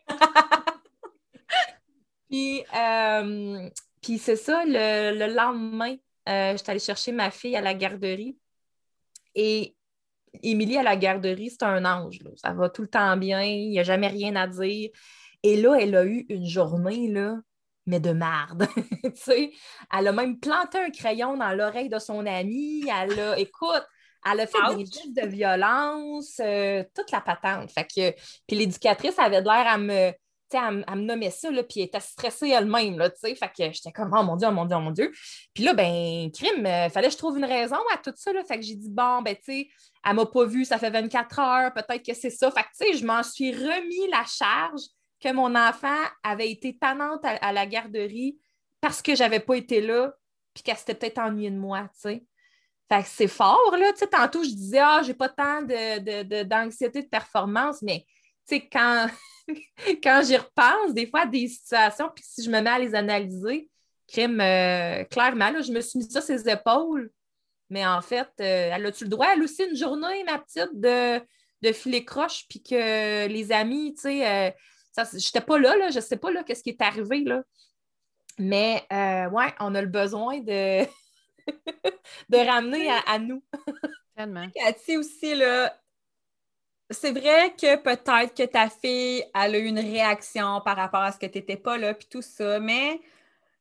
Puis, euh, puis c'est ça, le, le lendemain, euh, j'étais allée chercher ma fille à la garderie. Et Émilie à la garderie, c'est un ange. Là. Ça va tout le temps bien, il n'y a jamais rien à dire. Et là, elle a eu une journée, là, mais de marde. Tu sais, elle a même planté un crayon dans l'oreille de son amie. Elle a, écoute, elle a fait Ouch. des gestes de violence, euh, toute la patente. Fait que, puis l'éducatrice avait de l'air à me, tu sais, à, me- à me nommer ça, là, puis elle était stressée elle-même, là, tu sais. Fait que j'étais comme, oh mon Dieu, oh mon Dieu, oh mon Dieu. Puis là, ben, crime, euh, fallait que je trouve une raison à tout ça, là. Fait que j'ai dit, bon, ben, tu sais, elle m'a pas vue, ça fait vingt-quatre heures, peut-être que c'est ça. Fait que, tu sais, je m'en suis remis la charge que mon enfant avait été tannante à, à la garderie parce que j'avais pas été là, puis qu'elle s'était peut-être ennuyée de moi, tu sais. Fait que c'est fort, là. Tu sais, tantôt, je disais, ah, j'ai pas tant de, de, de- d'anxiété de performance, mais, tu sais, quand, quand j'y repense, des fois, à des situations, puis si je me mets à les analyser, crime, euh, clairement, là, je me suis mis ça sur ses épaules. Mais en fait, euh, elle a-tu le droit, elle aussi, une journée, ma petite, de, de filer croche, puis que les amis, tu sais, euh, ça, j'étais pas là, là, je sais pas, là, qu'est-ce qui est arrivé, là. Mais, euh, ouais, on a le besoin de, de ramener à, à nous. Tellement. Cathy aussi, là, c'est vrai que peut-être que ta fille, elle a eu une réaction par rapport à ce que tu n'étais pas là, puis tout ça, mais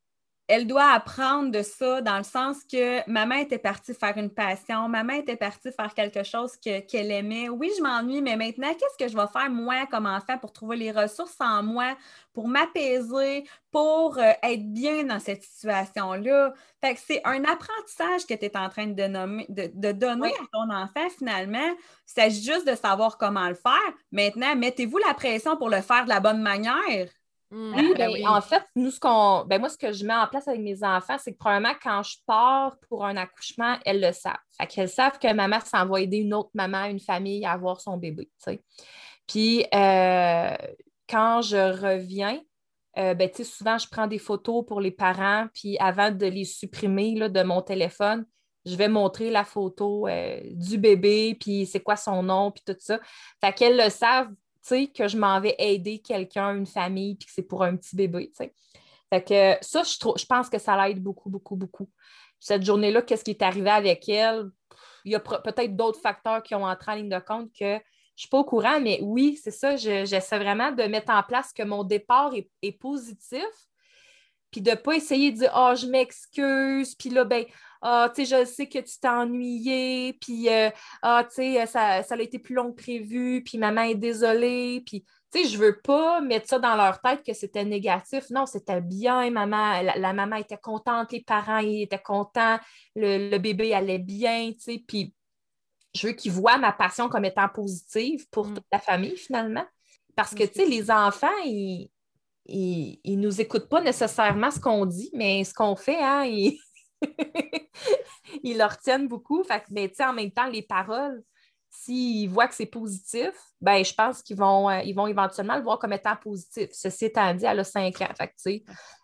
elle doit apprendre de ça dans le sens que maman était partie faire une passion, maman était partie faire quelque chose que, qu'elle aimait. Oui, je m'ennuie, mais maintenant, qu'est-ce que je vais faire, moi, comme enfant, pour trouver les ressources en moi, pour m'apaiser, pour euh, être bien dans cette situation-là? Fait que c'est un apprentissage que tu es en train de, nommer, de, de donner Oui. à ton enfant, finalement. Il s'agit juste de savoir comment le faire. Maintenant, mettez-vous la pression pour le faire de la bonne manière. Mmh, Oui, ben ben, oui. en fait, nous, ce qu'on. Ben, moi, ce que je mets en place avec mes enfants, c'est que probablement quand je pars pour un accouchement, elles le savent. Fait qu'elles savent que maman s'en va aider une autre maman, une famille à avoir son bébé. Tu sais. Puis euh, quand je reviens, euh, ben, tu sais, souvent, je prends des photos pour les parents, puis avant de les supprimer là, de mon téléphone, je vais montrer la photo euh, du bébé, puis c'est quoi son nom, puis tout ça. Fait qu'elles le savent, tu sais, que je m'en vais aider quelqu'un, une famille, puis que c'est pour un petit bébé, tu sais. Fait que ça, je, trouve, je pense que ça l'aide beaucoup, beaucoup, beaucoup. Cette journée-là, qu'est-ce qui est arrivé avec elle? Il y a peut-être d'autres facteurs qui ont entré en ligne de compte que je ne suis pas au courant, mais oui, c'est ça, je, j'essaie vraiment de mettre en place que mon départ est, est positif, puis de ne pas essayer de dire « Ah, oh, je m'excuse », puis là, ben, ah, tu sais, je sais que tu t'es ennuyé, puis euh, ah, tu sais, ça, ça a été plus long que prévu, puis maman est désolée, puis tu sais, je veux pas mettre ça dans leur tête que c'était négatif. Non, c'était bien, maman, la, la maman était contente, les parents ils étaient contents, le, le bébé allait bien, tu sais, puis je veux qu'ils voient ma passion comme étant positive pour Mm. toute la famille, finalement. Parce que, tu sais, les enfants, ils ils, ils nous écoutent pas nécessairement ce qu'on dit, mais ce qu'on fait, hein, ils... ils le retiennent beaucoup. Fait que, mais tu sais, en même temps, les paroles, s'ils voient que c'est positif, ben, je pense qu'ils vont, euh, ils vont éventuellement le voir comme étant positif. Ceci étant dit, elle a cinq ans. Fait que, tu sais,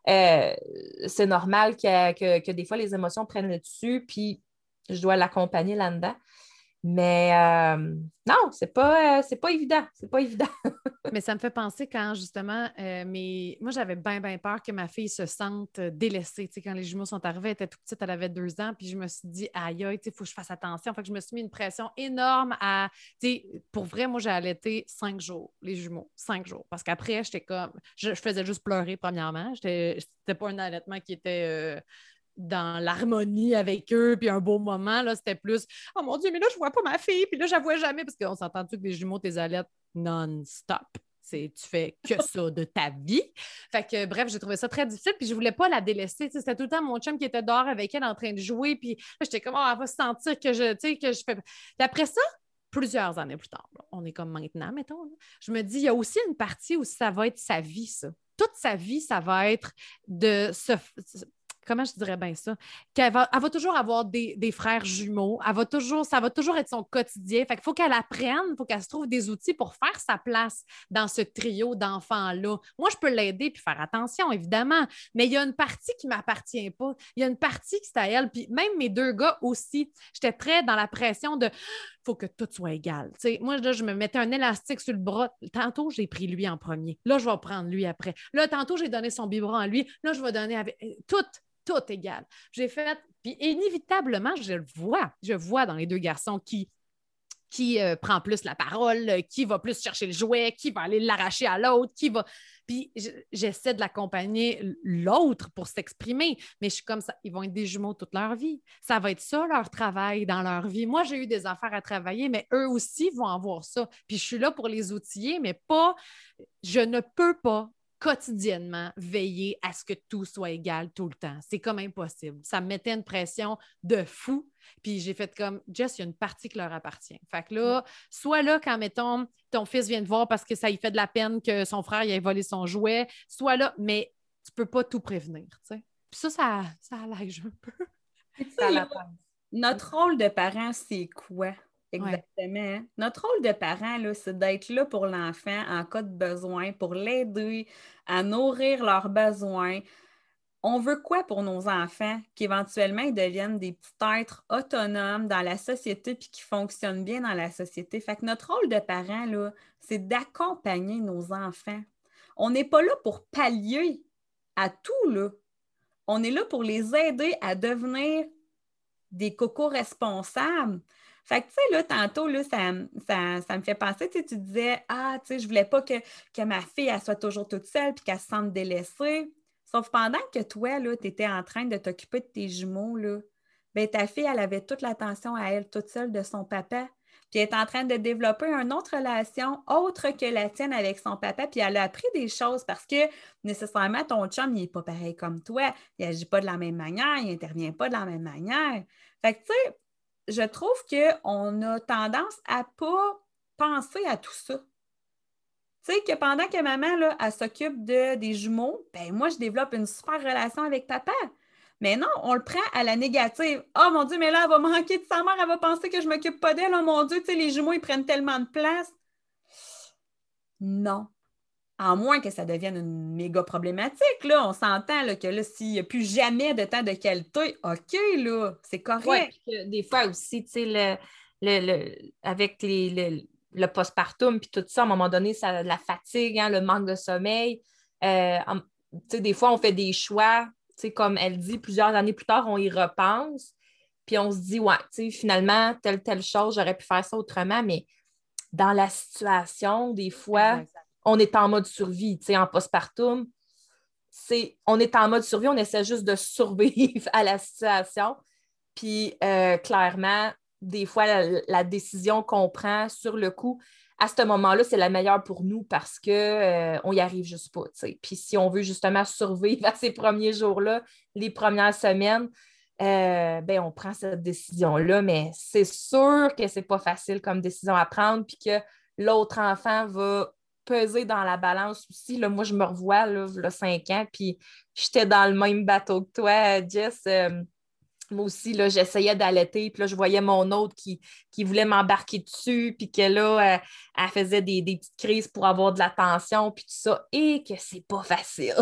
euh, c'est normal que, que, que des fois, les émotions prennent le dessus, puis je dois l'accompagner là-dedans. Mais euh, non, c'est pas, euh, c'est pas évident. C'est pas évident. Mais ça me fait penser quand, justement, euh, mes... moi, j'avais bien, bien peur que ma fille se sente délaissée. Tu sais, quand les jumeaux sont arrivés, elle était toute petite, elle avait deux ans, puis je me suis dit, aïe, aïe, il faut que je fasse attention. Fait que je me suis mis une pression énorme à, tu sais, pour vrai, moi, j'ai allaité cinq jours, les jumeaux, cinq jours. Parce qu'après, j'étais comme, je, je faisais juste pleurer, premièrement. J'étais... C'était pas un allaitement qui était... Euh... dans l'harmonie avec eux, puis un beau moment, là, c'était plus « Oh mon Dieu, mais là, je vois pas ma fille, puis là, je la vois jamais. » Parce qu'on s'entend-tu que les jumeaux, tes allaites non-stop. C'est, tu fais que ça de ta vie. Fait que, bref, j'ai trouvé ça très difficile, puis je voulais pas la délaisser. Tu sais, c'était tout le temps mon chum qui était dehors avec elle en train de jouer, puis là, j'étais comme « Oh, elle va se sentir que je, tu sais, que je fais... » Puis après ça, plusieurs années plus tard, là, on est comme maintenant, mettons, là, je me dis, il y a aussi une partie où ça va être sa vie, ça. Toute sa vie, ça va être de se... Comment je dirais bien ça? Qu'elle va, elle va toujours avoir des, des frères jumeaux. Elle va toujours, ça va toujours être son quotidien. Fait qu'il faut qu'elle apprenne, il faut qu'elle se trouve des outils pour faire sa place dans ce trio d'enfants-là. Moi, je peux l'aider puis faire attention, évidemment, mais il y a une partie qui ne m'appartient pas. Il y a une partie qui c'est à elle. Puis même mes deux gars aussi, j'étais très dans la pression de il faut que tout soit égal. T'sais, moi, là, je me mettais un élastique sur le bras. Tantôt, j'ai pris lui en premier. Là, je vais prendre lui après. Là, tantôt, j'ai donné son biberon à lui. Là, je vais donner avec... Tout, tout égal. J'ai fait... Puis inévitablement, je le vois. Je vois dans les deux garçons qui... qui euh, prend plus la parole, qui va plus chercher le jouet, qui va aller l'arracher à l'autre, qui va... Puis j'essaie de l'accompagner l'autre pour s'exprimer, mais je suis comme ça, ils vont être des jumeaux toute leur vie. Ça va être ça, leur travail dans leur vie. Moi, j'ai eu des affaires à travailler, mais eux aussi vont avoir ça. Puis je suis là pour les outiller, mais pas... Je ne peux pas quotidiennement veiller à ce que tout soit égal tout le temps. C'est comme impossible. Ça me mettait une pression de fou. Puis j'ai fait comme, Jess, il y a une partie qui leur appartient. Fait que là, soit là, quand, mettons, ton fils vient te voir parce que ça lui fait de la peine que son frère il ait volé son jouet, soit là, mais tu peux pas tout prévenir, tu sais. Puis ça, ça, ça allège un peu. Ça ça, notre rôle de parent, c'est quoi? Exactement. Ouais. Notre rôle de parent, là, c'est d'être là pour l'enfant en cas de besoin, pour l'aider à nourrir leurs besoins. On veut quoi pour nos enfants? Qu'éventuellement, ils deviennent des petits êtres autonomes dans la société puis qui fonctionnent bien dans la société. Fait que notre rôle de parent, là, c'est d'accompagner nos enfants. On n'est pas là pour pallier à tout, là. On est là pour les aider à devenir des cocos responsables. Fait que, tu sais, là, tantôt, là, ça, ça, ça me fait penser, tu sais, tu disais, ah, tu sais, je voulais pas que, que ma fille, elle soit toujours toute seule puis qu'elle se sente délaissée. Sauf pendant que toi, tu étais en train de t'occuper de tes jumeaux, là, ben, ta fille, elle avait toute l'attention à elle, toute seule de son papa. Puis elle est en train de développer une autre relation autre que la tienne avec son papa. Puis elle a appris des choses parce que nécessairement, ton chum, il n'est pas pareil comme toi. Il n'agit pas de la même manière, il n'intervient pas de la même manière. Fait que, tu sais, je trouve qu'on a tendance à ne pas penser à tout ça. Tu sais, que pendant que maman, là, elle s'occupe de, des jumeaux, ben moi, je développe une super relation avec papa. Mais non, on le prend à la négative. « Oh mon Dieu, mais là, elle va manquer de sa mère, elle va penser que je ne m'occupe pas d'elle. Oh mon Dieu, tu sais, les jumeaux, ils prennent tellement de place. » Non. À moins que ça devienne une méga problématique, là. On s'entend là, que là, s'il n'y a plus jamais de temps de qualité, OK, là, c'est correct. Oui, puis que des fois aussi, tu sais, le, le, le, avec les, le, le postpartum, puis tout ça, à un moment donné, ça, la fatigue, hein, le manque de sommeil. Euh, tu sais, des fois, on fait des choix. Tu sais, comme elle dit, plusieurs années plus tard, on y repense, puis on se dit, ouais, tu sais, finalement, telle, telle chose, j'aurais pu faire ça autrement, mais dans la situation, des fois, exact, on est en mode survie, tu sais, en postpartum, c'est, on est en mode survie, on essaie juste de survivre à la situation, puis euh, clairement, des fois, la, la décision qu'on prend sur le coup, à ce moment-là, c'est la meilleure pour nous parce qu'on euh, n'y arrive juste pas. T'sais. Puis si on veut justement survivre à ces premiers jours-là, les premières semaines, euh, ben, on prend cette décision-là, mais c'est sûr que c'est pas facile comme décision à prendre, puis que l'autre enfant va peser dans la balance aussi. Là, moi, je me revois, là, là cinq ans, puis j'étais dans le même bateau que toi, Jess. Euh, Moi aussi, là, j'essayais d'allaiter, puis là, je voyais mon autre qui, qui voulait m'embarquer dessus, puis que là, elle, elle faisait des, des petites crises pour avoir de l'attention, puis tout ça, et que c'est pas facile.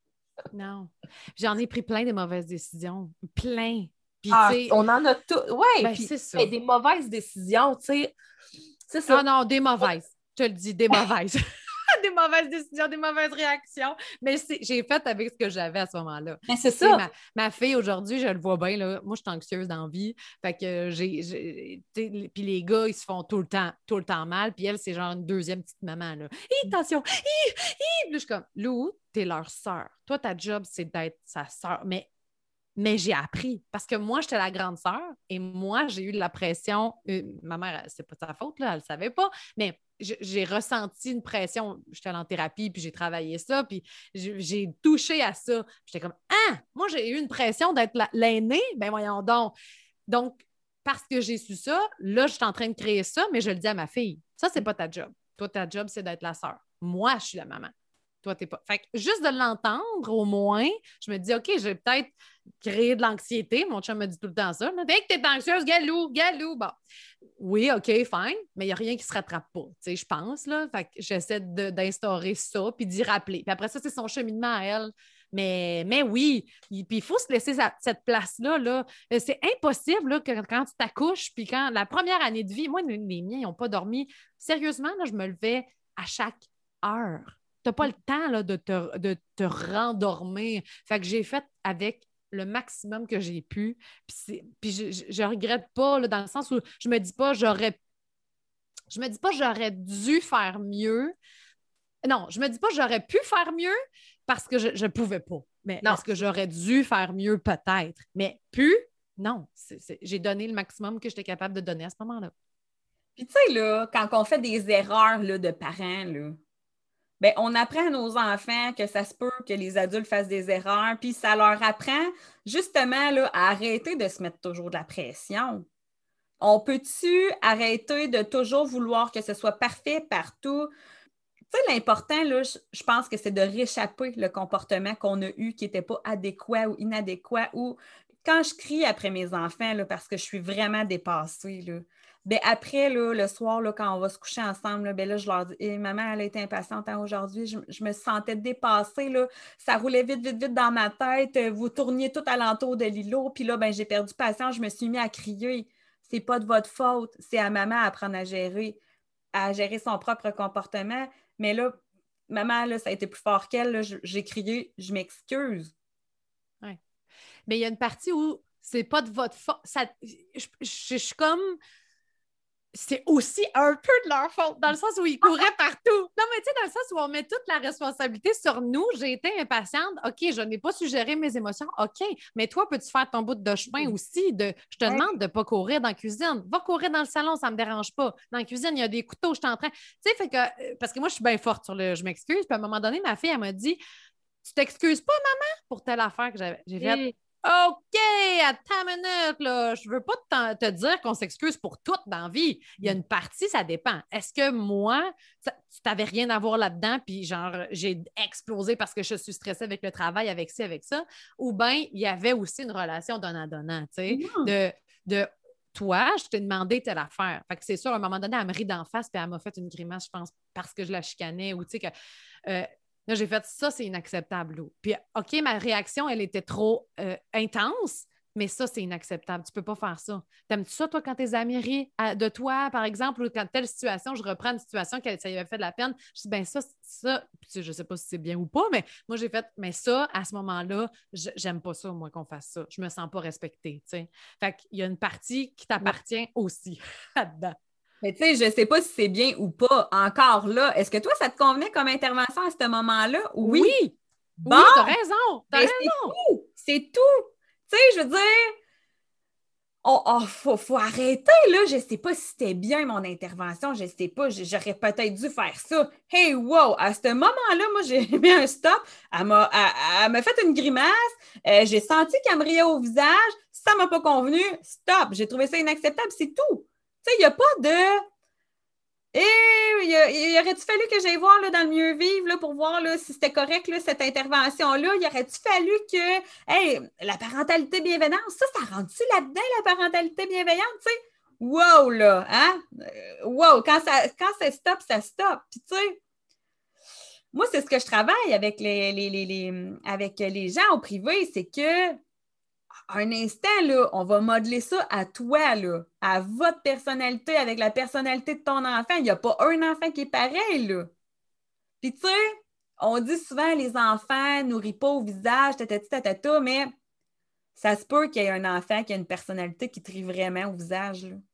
Non. J'en ai pris plein de mauvaises décisions. Plein. Puis, ah, on en a tout. Oui, ben, puis c'est ça. Hey, des mauvaises décisions, tu sais. C'est ça. Ah non, des mauvaises. Je te le dis, des mauvaises. Des mauvaises décisions, des mauvaises réactions. Mais j'ai fait avec ce que j'avais à ce moment-là. Mais c'est ça. Ma, ma fille, aujourd'hui, je le vois bien, là, moi, je suis anxieuse dans la vie. Fait que j'ai. Puis les gars, ils se font tout le temps, tout le temps mal. Puis elle, c'est genre une deuxième petite maman. Là. Hi, attention! Hi, hi! Puis là, je suis comme, Lou, t'es leur sœur. Toi, ta job, c'est d'être sa sœur. Mais Mais j'ai appris parce que moi, j'étais la grande sœur et moi, j'ai eu de la pression. Euh, ma mère, c'est pas de sa faute, là, elle ne savait pas, mais j'ai ressenti une pression. J'étais en thérapie, puis j'ai travaillé ça, puis j'ai touché à ça. J'étais comme, ah, moi, j'ai eu une pression d'être l'aînée. Ben voyons donc. Donc, parce que j'ai su ça, là, je suis en train de créer ça, mais je le dis à ma fille. Ça, c'est pas ta job. Toi, ta job, c'est d'être la sœur. Moi, je suis la maman. Toi, t'es pas. Fait que juste de l'entendre, au moins, je me dis, OK, je vais peut-être créer de l'anxiété. Mon chum me dit tout le temps ça. Dès que t'es anxieuse, galou, galou. Bon. Oui, OK, fine, mais il n'y a rien qui se rattrape pas, tu sais, je pense, là. Fait que j'essaie d'instaurer ça, puis d'y rappeler. Puis après ça, c'est son cheminement à elle. Mais, mais oui, puis il faut se laisser sa, cette place-là. Là. C'est impossible là, que quand tu t'accouches, puis quand la première année de vie, moi, les miens, ils n'ont pas dormi. Sérieusement, là, je me levais à chaque heure. Tu n'as pas le temps là, de, te, de te rendormir. Fait que j'ai fait avec le maximum que j'ai pu. Puis, puis je ne regrette pas, là, dans le sens où je me dis pas j'aurais je me dis pas j'aurais dû faire mieux. Non, je me dis pas j'aurais pu faire mieux parce que je ne pouvais pas. Mais non. Est-ce que j'aurais dû faire mieux? Peut-être. Mais pu? Non. J'ai donné le maximum que j'étais capable de donner à ce moment-là. Puis tu sais, là, quand on fait des erreurs là, de parents, là, bien, on apprend à nos enfants que ça se peut que les adultes fassent des erreurs, puis ça leur apprend justement là, à arrêter de se mettre toujours de la pression. On peut-tu arrêter de toujours vouloir que ce soit parfait partout? Tu sais, l'important, là, je pense que c'est de réchapper le comportement qu'on a eu qui n'était pas adéquat ou inadéquat. Ou quand je crie après mes enfants là, parce que je suis vraiment dépassée, là, bien, après, là, le soir, là, quand on va se coucher ensemble, là, bien, là, je leur dis hey, « Maman, elle a été impatiente hein, aujourd'hui. Je, je me sentais dépassée. Là. Ça roulait vite, vite, vite dans ma tête. Vous tourniez tout alentour de l'îlot. Puis là, ben, j'ai perdu patience. Je me suis mis à crier. C'est pas de votre faute. C'est à maman à apprendre à gérer, à gérer son propre comportement. Mais là, maman, là, ça a été plus fort qu'elle. J'ai crié. Je m'excuse. » Oui. Mais il y a une partie où c'est pas de votre faute. Je, je, je suis comme... c'est aussi un peu de leur faute, dans le sens où ils couraient partout. Non, mais tu sais, dans le sens où on met toute la responsabilité sur nous. J'ai été impatiente. OK, je n'ai pas suggéré mes émotions. OK, mais toi, peux-tu faire ton bout de chemin aussi? De, je te Ouais. demande de ne pas courir dans la cuisine. Va courir dans le salon, ça ne me dérange pas. Dans la cuisine, il y a des couteaux, je suis en train. Tu sais, fait que, parce que moi, je suis bien forte sur le je m'excuse. Puis à un moment donné, ma fille, elle m'a dit, tu t'excuses pas, maman, pour telle affaire que j'avais. J'ai fait, Mm. OK, attends une minute, là. Je veux pas te, te dire qu'on s'excuse pour tout dans la vie. Il y a une partie, ça dépend. Est-ce que moi, ça, tu n'avais rien à voir là-dedans, puis genre, j'ai explosé parce que je suis stressée avec le travail, avec ci, avec ça, ou bien il y avait aussi une relation donnant-donnant, tu sais, Mm. de, de toi, je t'ai demandé telle affaire. Fait que c'est sûr, à un moment donné, elle me rit d'en face, puis elle m'a fait une grimace, je pense, parce que je la chicanais, ou tu sais, que. Euh, Là, j'ai fait ça, c'est inacceptable, Lou. Puis, OK, ma réaction, elle était trop euh, intense, mais ça, c'est inacceptable. Tu peux pas faire ça. T'aimes-tu ça, toi, quand tes amis rient à- de toi, par exemple, ou quand telle situation, je reprends une situation que ça lui avait fait de la peine, je dis, ben ça, ça, puis je sais pas si c'est bien ou pas, mais moi, j'ai fait, mais ça, à ce moment-là, je- j'aime pas ça, moi, qu'on fasse ça. Je me sens pas respectée, tu sais. Fait qu'il y a une partie qui t'appartient aussi là-dedans. Mais tu sais, je sais pas si c'est bien ou pas. Encore là, est-ce que toi, ça te convenait comme intervention à ce moment-là? Oui. Oui, Bon, oui, t'as raison, t'as mais raison. c'est tout. C'est tout. Tu sais, je veux dire, oh, oh, faut, faut arrêter, là. Je sais pas si c'était bien mon intervention. Je sais pas. j- J'aurais peut-être dû faire ça. Hey, wow! À ce moment-là, moi, j'ai mis un stop. Elle m'a, elle, elle m'a fait une grimace. Euh, j'ai senti qu'elle me riait au visage. Ça m'a pas convenu. Stop. J'ai trouvé ça inacceptable. C'est tout. Tu sais, il n'y a pas de. Et il, il aurait-il fallu que j'aille voir là, dans le mieux vivre là, pour voir là, si c'était correct là, cette intervention-là? Il aurait-il fallu que hey, la parentalité bienveillante, ça, ça rentre-tu là-dedans, la parentalité bienveillante? Tu sais? Wow, là! Hein? Euh, Wow! Quand ça, quand ça stop, ça stop. Puis tu sais, moi, c'est ce que je travaille avec les, les, les, les- avec les gens au privé, c'est que un instant, là, on va modeler ça à toi, là, à votre personnalité, avec la personnalité de ton enfant. Il n'y a pas un enfant qui est pareil, là. Puis, tu sais, on dit souvent les enfants nourrissent pas au visage, tatati, tatata, mais ça se peut qu'il y ait un enfant qui a une personnalité qui trie vraiment au visage, là.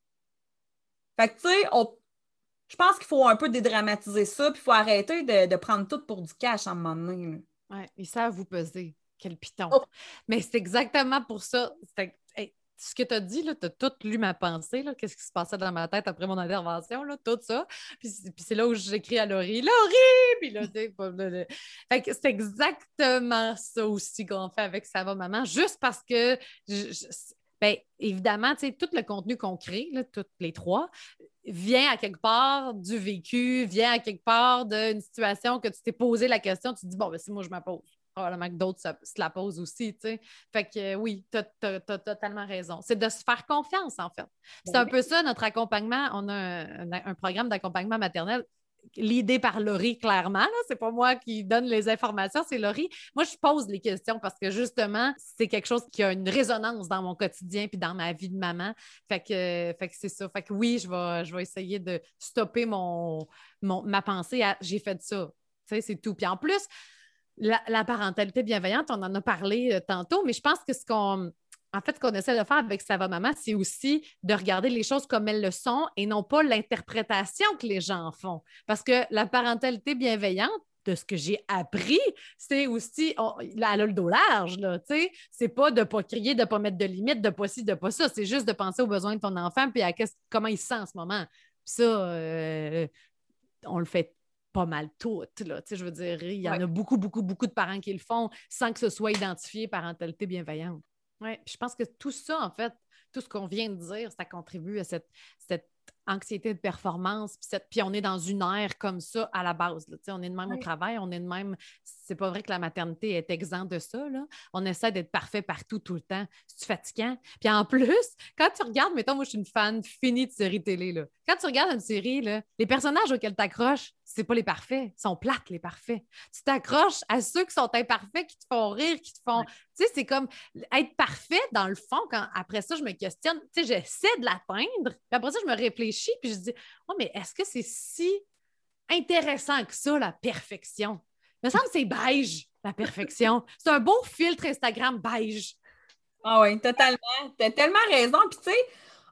Fait que, tu sais, on... je pense qu'il faut un peu dédramatiser ça, puis il faut arrêter de, de prendre tout pour du cash à un moment donné, là. Ouais, ils savent vous peser. Quel piton. Oh. Mais c'est exactement pour ça. C'était- hey, ce que tu as dit, tu as tout lu ma pensée, là, qu'est-ce qui se passait dans ma tête après mon intervention, là, tout ça. Puis, c'est- puis c'est là où j'écris à Laurie, Laurie! Puis là, tu sais, pas- là, là. Fait que c'est exactement ça aussi qu'on fait avec Ça va, maman, juste parce que, je- je- ben, évidemment, tu sais, tout le contenu qu'on crée, là, toutes les trois, vient à quelque part du vécu, vient à quelque part d'une situation que tu t'es posé la question, tu te dis, bon, ben, si moi je me pose, probablement que d'autres se, se la posent aussi, tu sais. Fait que euh, oui, tu as totalement raison. C'est de se faire confiance, en fait. C'est un peu ça, notre accompagnement. On a un, un, un programme d'accompagnement maternel l'idée par Laurie, clairement. Là. C'est pas moi qui donne les informations, c'est Laurie. Moi, je pose les questions parce que justement, c'est quelque chose qui a une résonance dans mon quotidien puis dans ma vie de maman. Fait que, fait que c'est ça. Fait que oui, je vais, je vais essayer de stopper mon, mon, ma pensée à j'ai fait ça. Tu sais, c'est tout. Puis en plus, la, la parentalité bienveillante, on en a parlé euh, tantôt, mais je pense que ce qu'on en fait, ce qu'on essaie de faire avec Ça va, maman, c'est aussi de regarder les choses comme elles le sont et non pas l'interprétation que les gens en font. Parce que la parentalité bienveillante, de ce que j'ai appris, c'est aussi, on, elle a le dos large, là, tu sais. C'est pas de pas crier, de pas mettre de limites, de pas ci, de pas ça. C'est juste de penser aux besoins de ton enfant puis à comment il se sent en ce moment. Puis ça, euh, on le fait pas mal toutes, là. Tu sais, je veux dire, il y en Ouais. a beaucoup, beaucoup, beaucoup de parents qui le font sans que ce soit identifié parentalité bienveillante. Oui, je pense que tout ça, en fait, tout ce qu'on vient de dire, ça contribue à cette, cette anxiété de performance. Puis, cette, puis on est dans une ère comme ça à la base. Là. On est de même oui. au travail, on est de même. C'est pas vrai que la maternité est exempte de ça. Là. On essaie d'être parfait partout, tout le temps. C'est fatigant. Puis en plus, quand tu regardes, mettons, moi, je suis une fan finie de séries télé. Là. Quand tu regardes une série, là, les personnages auxquels tu accroches, c'est pas les parfaits, ils sont plates, les parfaits. Tu t'accroches à ceux qui sont imparfaits, qui te font rire, qui te font. Ouais. Tu sais, c'est comme être parfait, dans le fond, quand après ça, je me questionne, tu sais, j'essaie de l'atteindre, puis après ça, je me réfléchis, puis je dis, oh, mais est-ce que c'est si intéressant que ça, la perfection? Il me semble que c'est beige, la perfection. C'est un beau filtre Instagram beige. Ah oui, totalement. Tu as tellement raison. Puis, tu sais,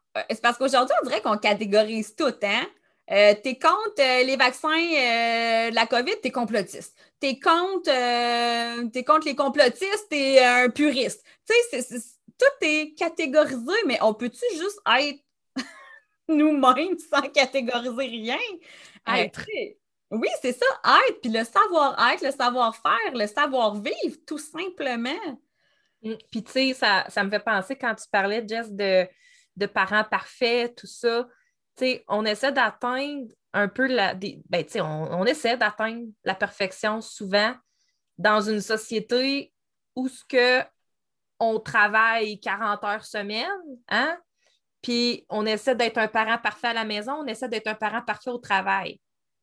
euh, c'est parce qu'aujourd'hui, on dirait qu'on catégorise tout, hein? Euh, t'es contre euh, les vaccins euh, de la COVID, t'es complotiste. T'es contre, euh, t'es contre les complotistes, t'es un puriste. Tu sais, c'est, c'est- tout est catégorisé, mais on peut-tu juste être nous-mêmes sans catégoriser rien? Euh, Être. tu sais, oui, c'est ça, être, puis le savoir-être, le savoir-faire, le savoir-vivre, tout simplement. Mm. Puis, tu sais, ça, ça me fait penser quand tu parlais, Jess, de, de parents parfaits, tout ça. Tu sais, on essaie d'atteindre un peu la. Des, ben, tu sais, on, on essaie d'atteindre la perfection souvent dans une société où ce que on travaille quarante heures semaine, hein? Puis on essaie d'être un parent parfait à la maison, on essaie d'être un parent parfait au travail.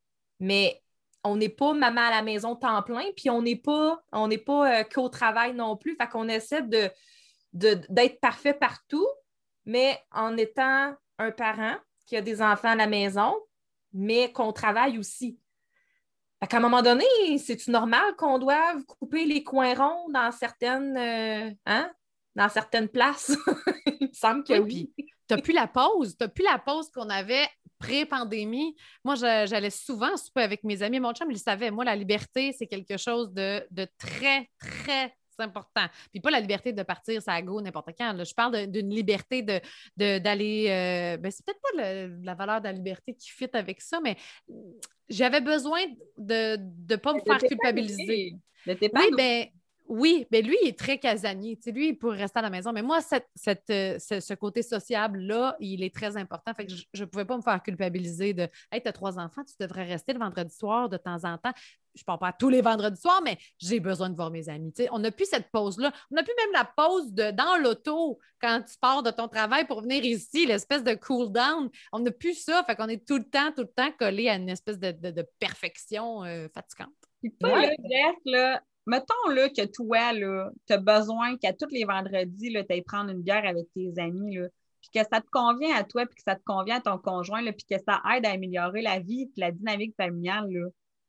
Mais on n'est pas maman à la maison temps plein, puis on n'est pas, on n'est pas euh, qu'au travail non plus. Fait qu'on essaie de, de- d'être parfait partout, mais en étant un parent qui a des enfants à la maison, mais qu'on travaille aussi. Fait qu'à un moment donné, c'est-tu normal qu'on doive couper les coins ronds dans certaines, euh, hein? Dans certaines places? Il me semble que Oui, oui. puis t'as plus la pause. T'as plus la pause qu'on avait pré-pandémie. Moi, je- j'allais souvent souper avec mes amis. Mon chum, il le savait. Moi, la liberté, c'est quelque chose de, de très, très important. Puis pas la liberté de partir ça go n'importe quand. Là. Je parle de- d'une liberté de, de- d'aller. Euh, ben, c'est peut-être pas le- la valeur de la liberté qui fit avec ça, mais j'avais besoin de ne pas me De faire culpabiliser. t'épanouir. De Oui, t'épanouir. ben oui, ben lui, il est très casanier. Tu sais, lui, il pourrait rester à la maison. Mais moi, cette, cette, euh, ce, ce côté sociable-là, il est très important. Fait que je ne pouvais pas me faire culpabiliser de Hey, tu as trois enfants, tu devrais rester le vendredi soir de temps en temps. Je ne pars pas tous les vendredis soirs, mais j'ai besoin de voir mes amis. Tu sais, on n'a plus cette pause-là. On n'a plus même la pause de, dans l'auto quand tu pars de ton travail pour venir ici, l'espèce de cool down. On n'a plus ça. Fait qu'on est tout le temps, tout le temps collé à une espèce de, de, de perfection euh, fatigante. Puis toi, là, Ouais. Jess, là, mettons là, que toi, là, tu as besoin qu'à tous les vendredis, tu ailles prendre une bière avec tes amis, là, puis que ça te convient à toi, puis que ça te convient à ton conjoint, là, puis que ça aide à améliorer la vie et la dynamique familiale, là.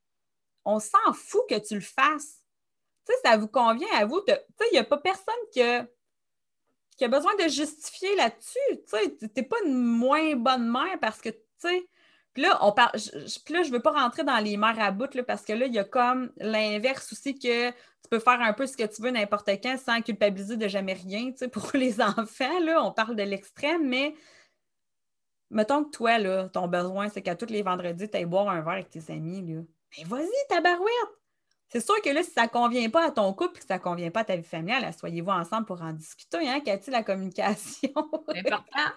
On s'en fout que tu le fasses. Tu sais, ça vous convient à vous. Tu sais, il n'y a pas personne qui a, qui a besoin de justifier là-dessus. Tu sais, t'es pas une moins bonne mère parce que, tu sais, puis là, on parle, je, je- puis là, je veux pas rentrer dans les mères à bout, là, parce que là, il y a comme l'inverse aussi que tu peux faire un peu ce que tu veux n'importe quand sans culpabiliser de jamais rien, tu sais, pour les enfants, là, on parle de l'extrême, mais mettons que toi, là, ton besoin, c'est qu'à tous les vendredis, tu ailles boire un verre avec tes amis, là. Ben vas-y, tabarouette! C'est sûr que là, si ça ne convient pas à ton couple et que ça ne convient pas à ta vie familiale, asseyez-vous ensemble pour en discuter, hein, Cathy, la communication. C'est important.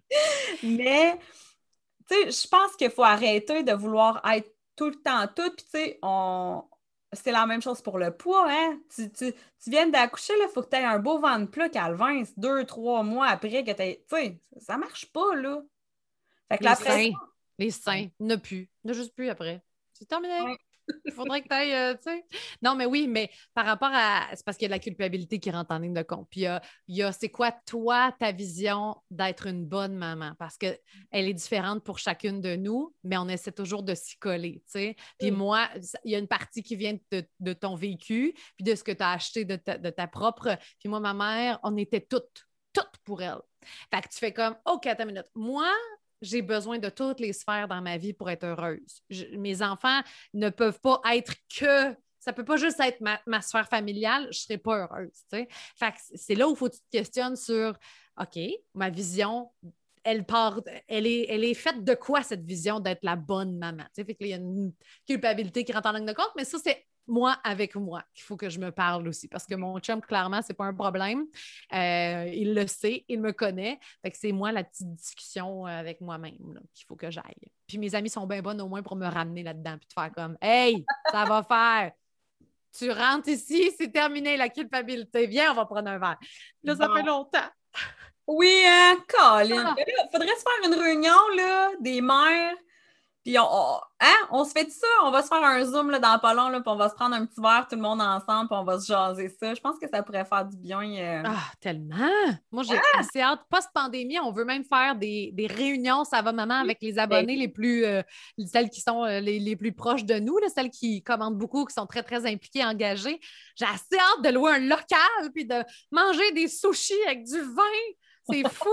Mais, tu sais, je pense qu'il faut arrêter de vouloir être tout le temps tout. Puis, tu sais, on... c'est la même chose pour le poids, hein. Tu, tu, tu viens d'accoucher, il faut que tu aies un beau ventre plat, Calvin, deux, trois mois après que tu aies... Tu sais, ça ne marche pas, là. Fait que Les la pression... seins, les seins, ne plus, ne juste plus après. C'est terminé. Ouais. Il faudrait que tu ailles, tu sais. Non, mais oui, mais par rapport à. C'est parce qu'il y a de la culpabilité qui rentre en ligne de compte. Puis il y a, il y a c'est quoi, toi, ta vision d'être une bonne maman? Parce qu'elle est différente pour chacune de nous, mais on essaie toujours de s'y coller, tu sais. Puis Mm. moi, il y a une partie qui vient de, de ton vécu, puis de ce que tu as acheté de ta, de ta propre. Puis moi, ma mère, on était toutes, toutes pour elle. Fait que tu fais comme, OK, attends une minute. Moi, j'ai besoin de toutes les sphères dans ma vie pour être heureuse. Je- mes enfants ne peuvent pas être que. Ça peut pas juste être ma, ma sphère familiale, je ne serais pas heureuse. Tu sais. Fait que c'est là où il faut que tu te questionnes sur OK, ma vision, elle part, elle est, elle est faite de quoi cette vision d'être la bonne maman? Tu sais, fait que là, il y a une culpabilité qui rentre en ligne de compte, mais ça, c'est moi avec moi qu'il faut que je me parle aussi. Parce que mon chum, clairement, c'est pas un problème. Euh, il le sait, il me connaît. Fait que c'est moi la petite discussion avec moi-même là, qu'il faut que j'aille. Puis mes amis sont bien bonnes au moins pour me ramener là-dedans puis de faire comme Hey, ça va faire. Tu rentres ici, c'est terminé la culpabilité. Viens, on va prendre un verre. Là, ça Bon. fait longtemps. Oui, hein, Colin. Ah. Mais là, faudrait se faire une réunion, là, des mères. Puis on, on- hein, on se fait ça, on va se faire un Zoom là, dans pas long, là, puis on va se prendre un petit verre tout le monde ensemble, puis on va se jaser ça. Je pense que ça pourrait faire du bien. euh. Ah, tellement! Moi, j'ai assez hâte. Post-pandémie, on veut même faire des, des réunions, ça va maman, avec les abonnés les plus, euh, celles qui sont euh, les, les plus proches de nous, là, celles qui commandent beaucoup, qui sont très, très impliquées, engagées. J'ai assez hâte de louer un local puis de manger des sushis avec du vin. C'est fou!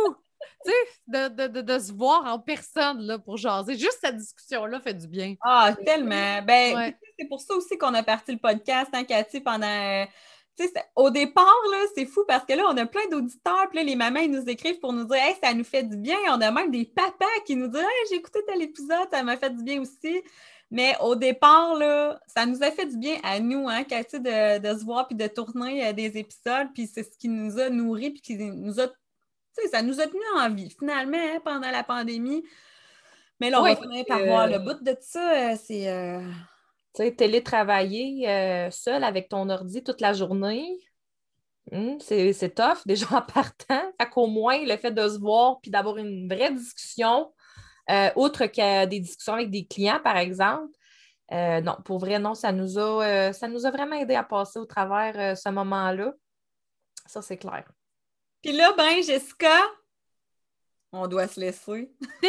Tu sais, de, de, de, de se voir en personne là, pour jaser. Juste cette discussion-là fait du bien. Ah, tellement. Ben, Ouais. c'est pour ça aussi qu'on a parti le podcast, hein, Cathy, pendant... euh, tu sais, c'est- au départ, là, c'est fou parce que là, on a plein d'auditeurs, puis là, les mamans, ils nous écrivent pour nous dire « Hey, ça nous fait du bien ». On a même des papas qui nous disent « Hey, j'ai écouté tel épisode, ça m'a fait du bien aussi ». Mais au départ, là, ça nous a fait du bien à nous, hein, Cathy, de, de se voir puis de tourner euh, des épisodes, puis c'est ce qui nous a nourris puis qui nous a... Tu sais, ça nous a tenu en vie, finalement, hein, pendant la pandémie. Mais là, on Oui, va finir par voir le bout de ça. euh, c'est... euh, tu sais, télétravailler euh, seul avec ton ordi toute la journée, hum, c'est, c'est tough déjà en partant. Fait qu'au moins, le fait de se voir puis d'avoir une vraie discussion, euh, outre que des discussions avec des clients, par exemple, euh, non, pour vrai, non, ça nous a, euh, ça nous a vraiment aidé à passer au travers euh, ce moment-là. Ça, c'est clair. Puis là, ben, Jessica, on doit se laisser.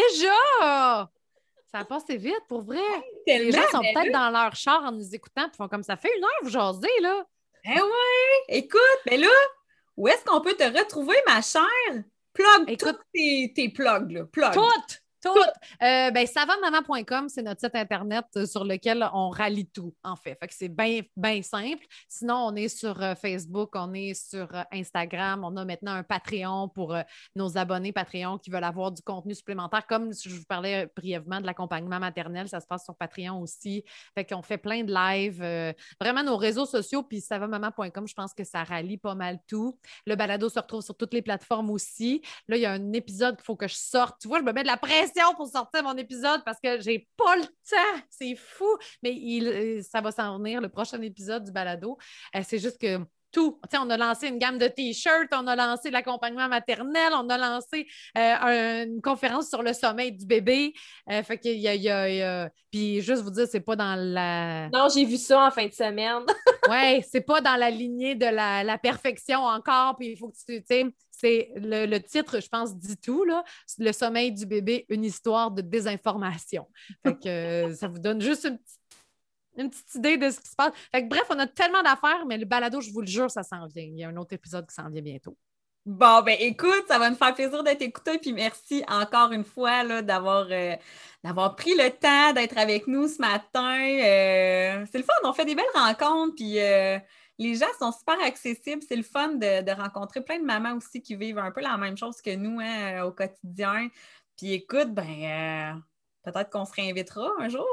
Déjà! Ça a passé vite, pour vrai. Les gens sont mais peut-être là- dans leur char en nous écoutant puis font comme ça fait une heure, vous jasez, là. Eh ouais! Écoute, mais là, où est-ce qu'on peut te retrouver, ma chère? Plug Écoute- tous tes, tes plugs, là. Plug. Toutes! Toutes! Euh, ben, savonmaman point com, c'est notre site Internet euh, sur lequel on rallie tout, en fait. Fait que c'est bien ben simple. Sinon, on est sur euh, Facebook, on est sur euh, Instagram. On a maintenant un Patreon pour euh, nos abonnés Patreon qui veulent avoir du contenu supplémentaire. Comme je vous parlais euh, brièvement de l'accompagnement maternel, ça se passe sur Patreon aussi. Fait qu'on fait plein de lives. euh, vraiment, nos réseaux sociaux, puis savonmaman point com, je pense que ça rallie pas mal tout. Le balado se retrouve sur toutes les plateformes aussi. Là, il y a un épisode qu'il faut que je sorte. Tu vois, je me mets de la pression pour sortir mon épisode parce que j'ai pas le temps. C'est fou. Mais il, ça va s'en venir, le prochain épisode du balado. Euh, c'est juste que tout. Tu sais, on a lancé une gamme de T-shirts, on a lancé l'accompagnement maternel, on a lancé euh, un- une conférence sur le sommeil du bébé. Euh, fait qu'il y a, il y a- il y a- Puis juste vous dire, c'est pas dans la... Non, j'ai vu ça en fin de semaine. Ouais, c'est pas dans la lignée de la, la perfection encore. Puis il faut que tu, tu sais, c'est le, le titre, je pense, dit tout, là. Le sommeil du bébé, une histoire de désinformation. Fait que euh, ça vous donne juste une petite, une petite idée de ce qui se passe. Fait que bref, on a tellement d'affaires, mais le balado, je vous le jure, ça s'en vient. Il y a un autre épisode qui s'en vient bientôt. Bon, ben écoute, ça va me faire plaisir d'être écoutée, puis merci encore une fois là, d'avoir, euh, d'avoir pris le temps d'être avec nous ce matin. Euh, c'est le fun, on fait des belles rencontres, puis euh, les gens sont super accessibles. C'est le fun de, de rencontrer plein de mamans aussi qui vivent un peu la même chose que nous hein, au quotidien. Puis écoute, ben euh, peut-être qu'on se réinvitera un jour.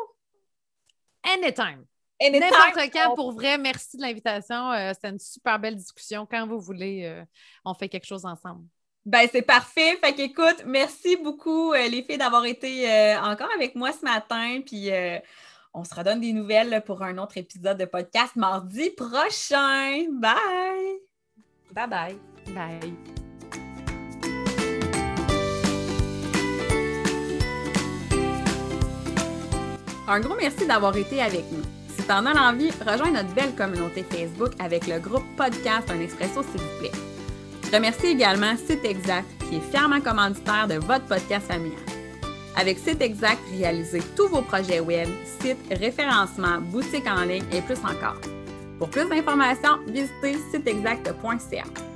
Anytime! Anytime. N'importe quand, pour vrai, merci de l'invitation. Euh, c'était une super belle discussion. Quand vous voulez, euh, on fait quelque chose ensemble. Ben, c'est parfait. Fait qu'écoute, merci beaucoup, euh, les filles, d'avoir été euh, encore avec moi ce matin. Puis euh, on se redonne des nouvelles là, pour un autre épisode de podcast mardi prochain. Bye! Bye bye. Bye! Un gros merci d'avoir été avec nous. Si tu en as l'envie, rejoins notre belle communauté Facebook avec le groupe Podcast Un Expresso, s'il vous plaît. Je remercie également Site Exact, qui est fièrement commanditaire de votre podcast familial. Avec Site Exact, réalisez tous vos projets web, sites, référencement, boutiques en ligne et plus encore. Pour plus d'informations, visitez site exact point c a.